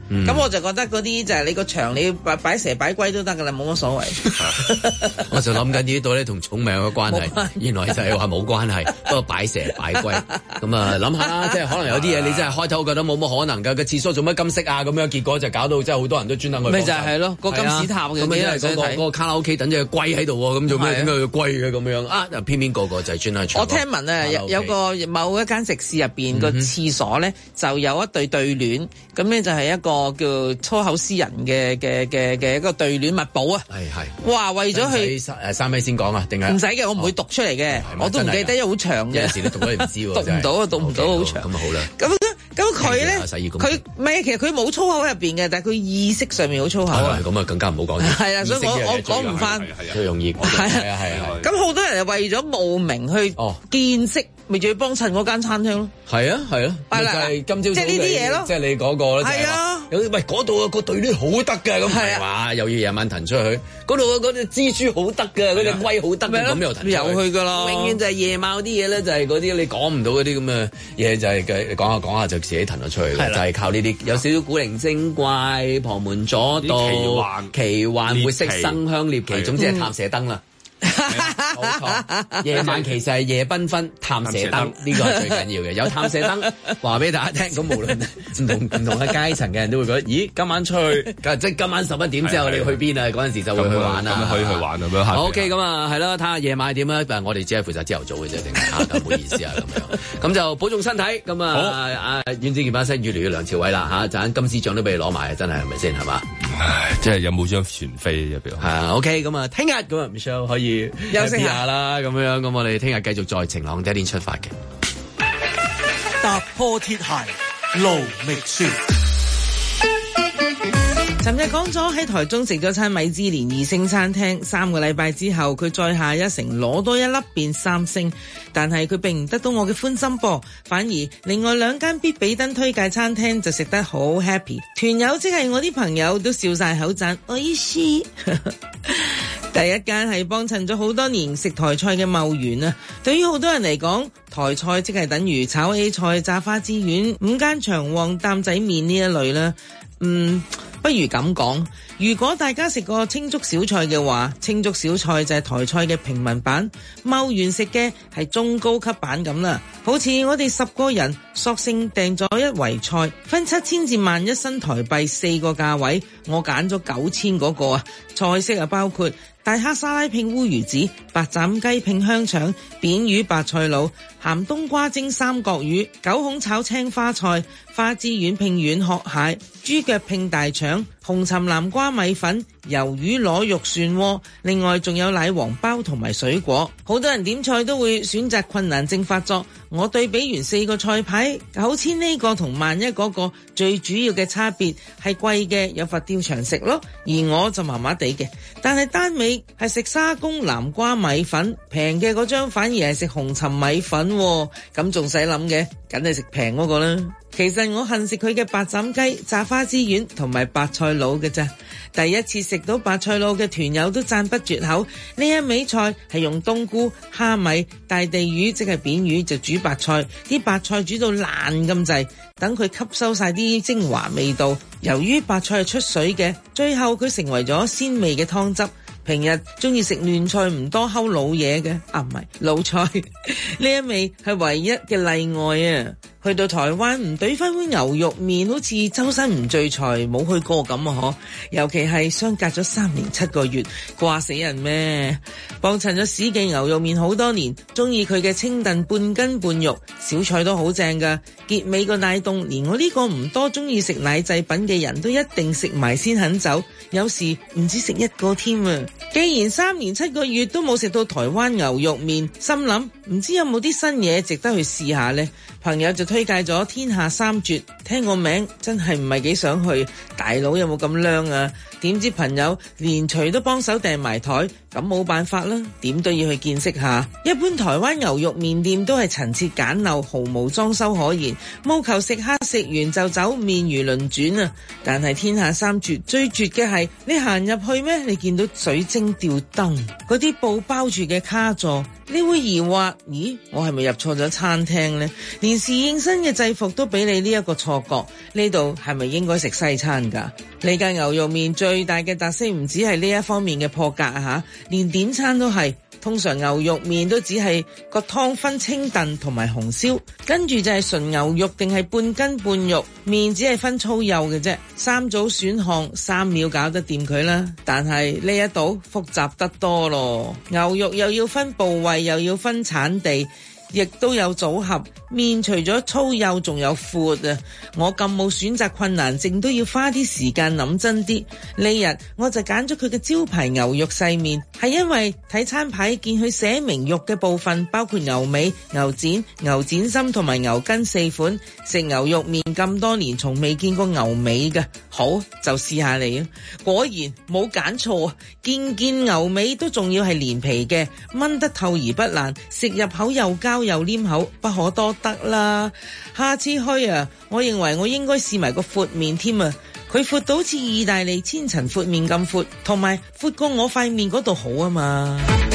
咁、嗯、我就覺得嗰啲就係你個場你擺擺蛇擺龜都得㗎啦，冇乜所謂。 我就諗緊呢度咧同寵物有關係，原來就係話冇關係，不過擺蛇擺龜咁啊諗下啦，即係可能有啲嘢你真係開頭覺得冇乜可能㗎，個廁所做乜金色啊咁樣，結果就搞到真係好多人都專登去。 咪就係咯，個金屎塔嘅嘢嚟想睇。 嗰個卡拉 OK 等隻龜喺度喎，咁做咩？點解要龜嘅咁樣啊？偏偏個個就係專登去。我聽聞啊，有有個某一間食肆入邊個廁所咧，就有一對對聯，咁咧就係一個叫粗口詩人嘅嘅嘅嘅一個對聯墨寶啊。係係。哇！為咗去誒三米先講啊，定係唔使嘅，我唔會讀出嚟嘅，我都唔記得，因為好長嘅。 有時你讀咗你唔知喎， 讀唔到啊，讀唔到好長。 咁啊好啦。 咁咁佢咧，佢唔係其實佢冇粗口喺入邊嘅，但係佢意識上面好粗口啊。 咁啊更加唔好講。 係啊，所以我我講唔翻。 最容易。係啊係啊。 咁好多人係為咗慕名去見識。咪仲要幫襯嗰間餐廳咯，係啊係啊，就係今朝即係呢啲嘢咯，即係你嗰個咧，係啊，有喂嗰度個對聯好得㗎，咁係話又要夜晚騰出去，嗰度嗰隻蜘蛛好得㗎，嗰隻龜好得㗎，咁又騰又去㗎啦，永遠就係夜晚嗰啲嘢咧，就係嗰啲你講唔到嗰啲咁嘅嘢，就係嘅講下講下就自己騰咗出去，就係靠呢啲有少少古靈精怪、旁門左道、奇幻、奇幻、活色生香、獵奇，總之係探射燈啦。冇錯，夜晚其實係夜繽紛探射燈，呢個係最緊要嘅。有探射燈，話俾大家聽。咁無論唔同唔同嘅階層嘅人都會覺得，咦，今晚出去，即係今晚十一點之後你去邊啊？嗰陣時就會去玩啊，咁可以去玩咁樣。OK，咁啊係啦，睇下夜晚點啦。但係我哋只係負責朝頭早嘅啫，定係下晝唔好意思啊咁樣。咁就保重身體。咁啊，阿阮子健把聲越嚟越梁朝偉啦嚇，陣金獅獎都俾你攞埋，真係係咪先係嘛？ 唉，即係有冇張船飛入邊？ 係啊 ，OK，咁啊，聽日咁啊 ，Michelle 可以休息下啦，咁樣，咁我哋聽日繼續在晴朗的一天出發嘅。 踏破鐵鞋路未雪。 尋日講咗喺台中食咗餐米芝蓮二星餐廳，三個禮拜之後佢再下一城攞多一粒變三星，但係佢並唔得到我嘅歡心噃，反而另外兩間必比登推介餐廳就食得好 happy， 團友即係我啲朋友都笑晒口讚，我意思。第一間係幫襯咗好多年食台菜嘅茂園啊，對於好多人嚟講，台菜即係等於炒 A 菜、炸花枝丸、五間長旺擔仔麵呢一類啦，嗯。不如咁講，如果大家食過青竹小菜嘅話，青竹小菜就係台菜嘅平民版，茂園食嘅係中高級版咁啦。好似我哋十個人索性訂咗一圍菜，分七千至萬一新台幣四個價位，我揀咗九千嗰個啊。菜式啊包括大黑沙拉拼烏魚子、白斬雞拼香腸、扁魚白菜滷、鹹冬瓜蒸三角魚、九孔炒青花菜、花枝丸拼軟殼蟹、豬腳拼大腸、紅鱘南瓜米粉、魷魚螺肉蒜鍋，另外仲有奶黃包同埋水果。好多人點菜都會選擇困難症發作，我對比完四個菜牌，九千呢個同萬一嗰個最主要嘅差別係貴嘅有佛跳牆食咯，而我就麻麻地嘅，但係單尾係食沙公南瓜米粉，平嘅嗰張反而係食紅鱘米粉，咁仲使諗嘅，梗係食平嗰個啦。其實我恨食佢嘅白斬雞、炸花枝丸同埋白菜滷嘅咋。第一次食到白菜滷嘅團友都讚不絕口。呢一味菜係用冬菇、蝦米、大地魚即係扁魚就煮白菜，啲白菜煮到爛咁滯，等佢吸收晒啲精華味道。由於白菜係出水嘅，最後佢成為咗鮮味嘅湯汁。平日中意食嫩菜唔多溝老嘢嘅，啊唔係老菜，呢一味係唯一嘅例外啊！去到台灣唔懟翻碗牛肉麵，好似周身唔聚財，冇去過咁啊！嗬，尤其係相隔咗三年七個月，掛死人咩？幫襯咗史記牛肉麵好多年，中意佢嘅清燉半筋半肉，小菜都好正噶。結尾個奶凍，連我呢個唔多中意食奶製品嘅人都一定食埋先肯走，有時唔止食一個添啊！既然三年七個月都冇食到台灣牛肉麵，心諗唔知有冇啲新嘢值得去試下呢？朋友就推介咗天下三絕，聽個名真係唔係幾想去，大佬有冇咁靚啊？點知朋友連隨都幫手訂埋台，咁冇辦法啦，點都要去見識下。一般台灣牛肉麵店都係陳設簡陋，毫無裝修可言，務求食客食完就走，面如輪轉啊！但係天下三絕最絕嘅係你行入去咩？你見到水晶吊燈，嗰啲布包住嘅卡座， 你會疑惑，咦，我係咪入錯咗餐廳呢？連侍應生嘅制服都俾你呢一個錯覺，呢度係咪應該食西餐㗎？呢間牛肉麵最大嘅特色唔止係呢一方面嘅破格啊，連點餐都係。通常牛肉麵都只係個湯分清燉同埋紅燒，跟住就係純牛肉定係半筋半肉，麵只係分粗幼嘅啫。三組選項，三秒搞得掂佢啦。但係呢一度複雜得多咯，牛肉又要分部位，又要分產地，亦都有組合。麵除咗粗幼仲有闊啊！我咁冇選擇困難症都要花啲時間諗真啲。呢日我就揀咗佢嘅招牌牛肉細麵，係因為睇餐牌見佢寫明肉嘅部分包括牛尾、牛展、牛展心同埋牛筋四款。食牛肉麵咁多年從未見過牛尾嘅，好就試下你啊！果然冇揀錯，件件牛尾都仲要係連皮嘅，炆得透而不爛，食入口又膠又黏口，不可多得啦。下次去啊，我認為我應該試埋個闊麵添啊，佢闊到好似意大利千層闊麵咁闊，同埋闊過我塊面嗰度好啊嘛。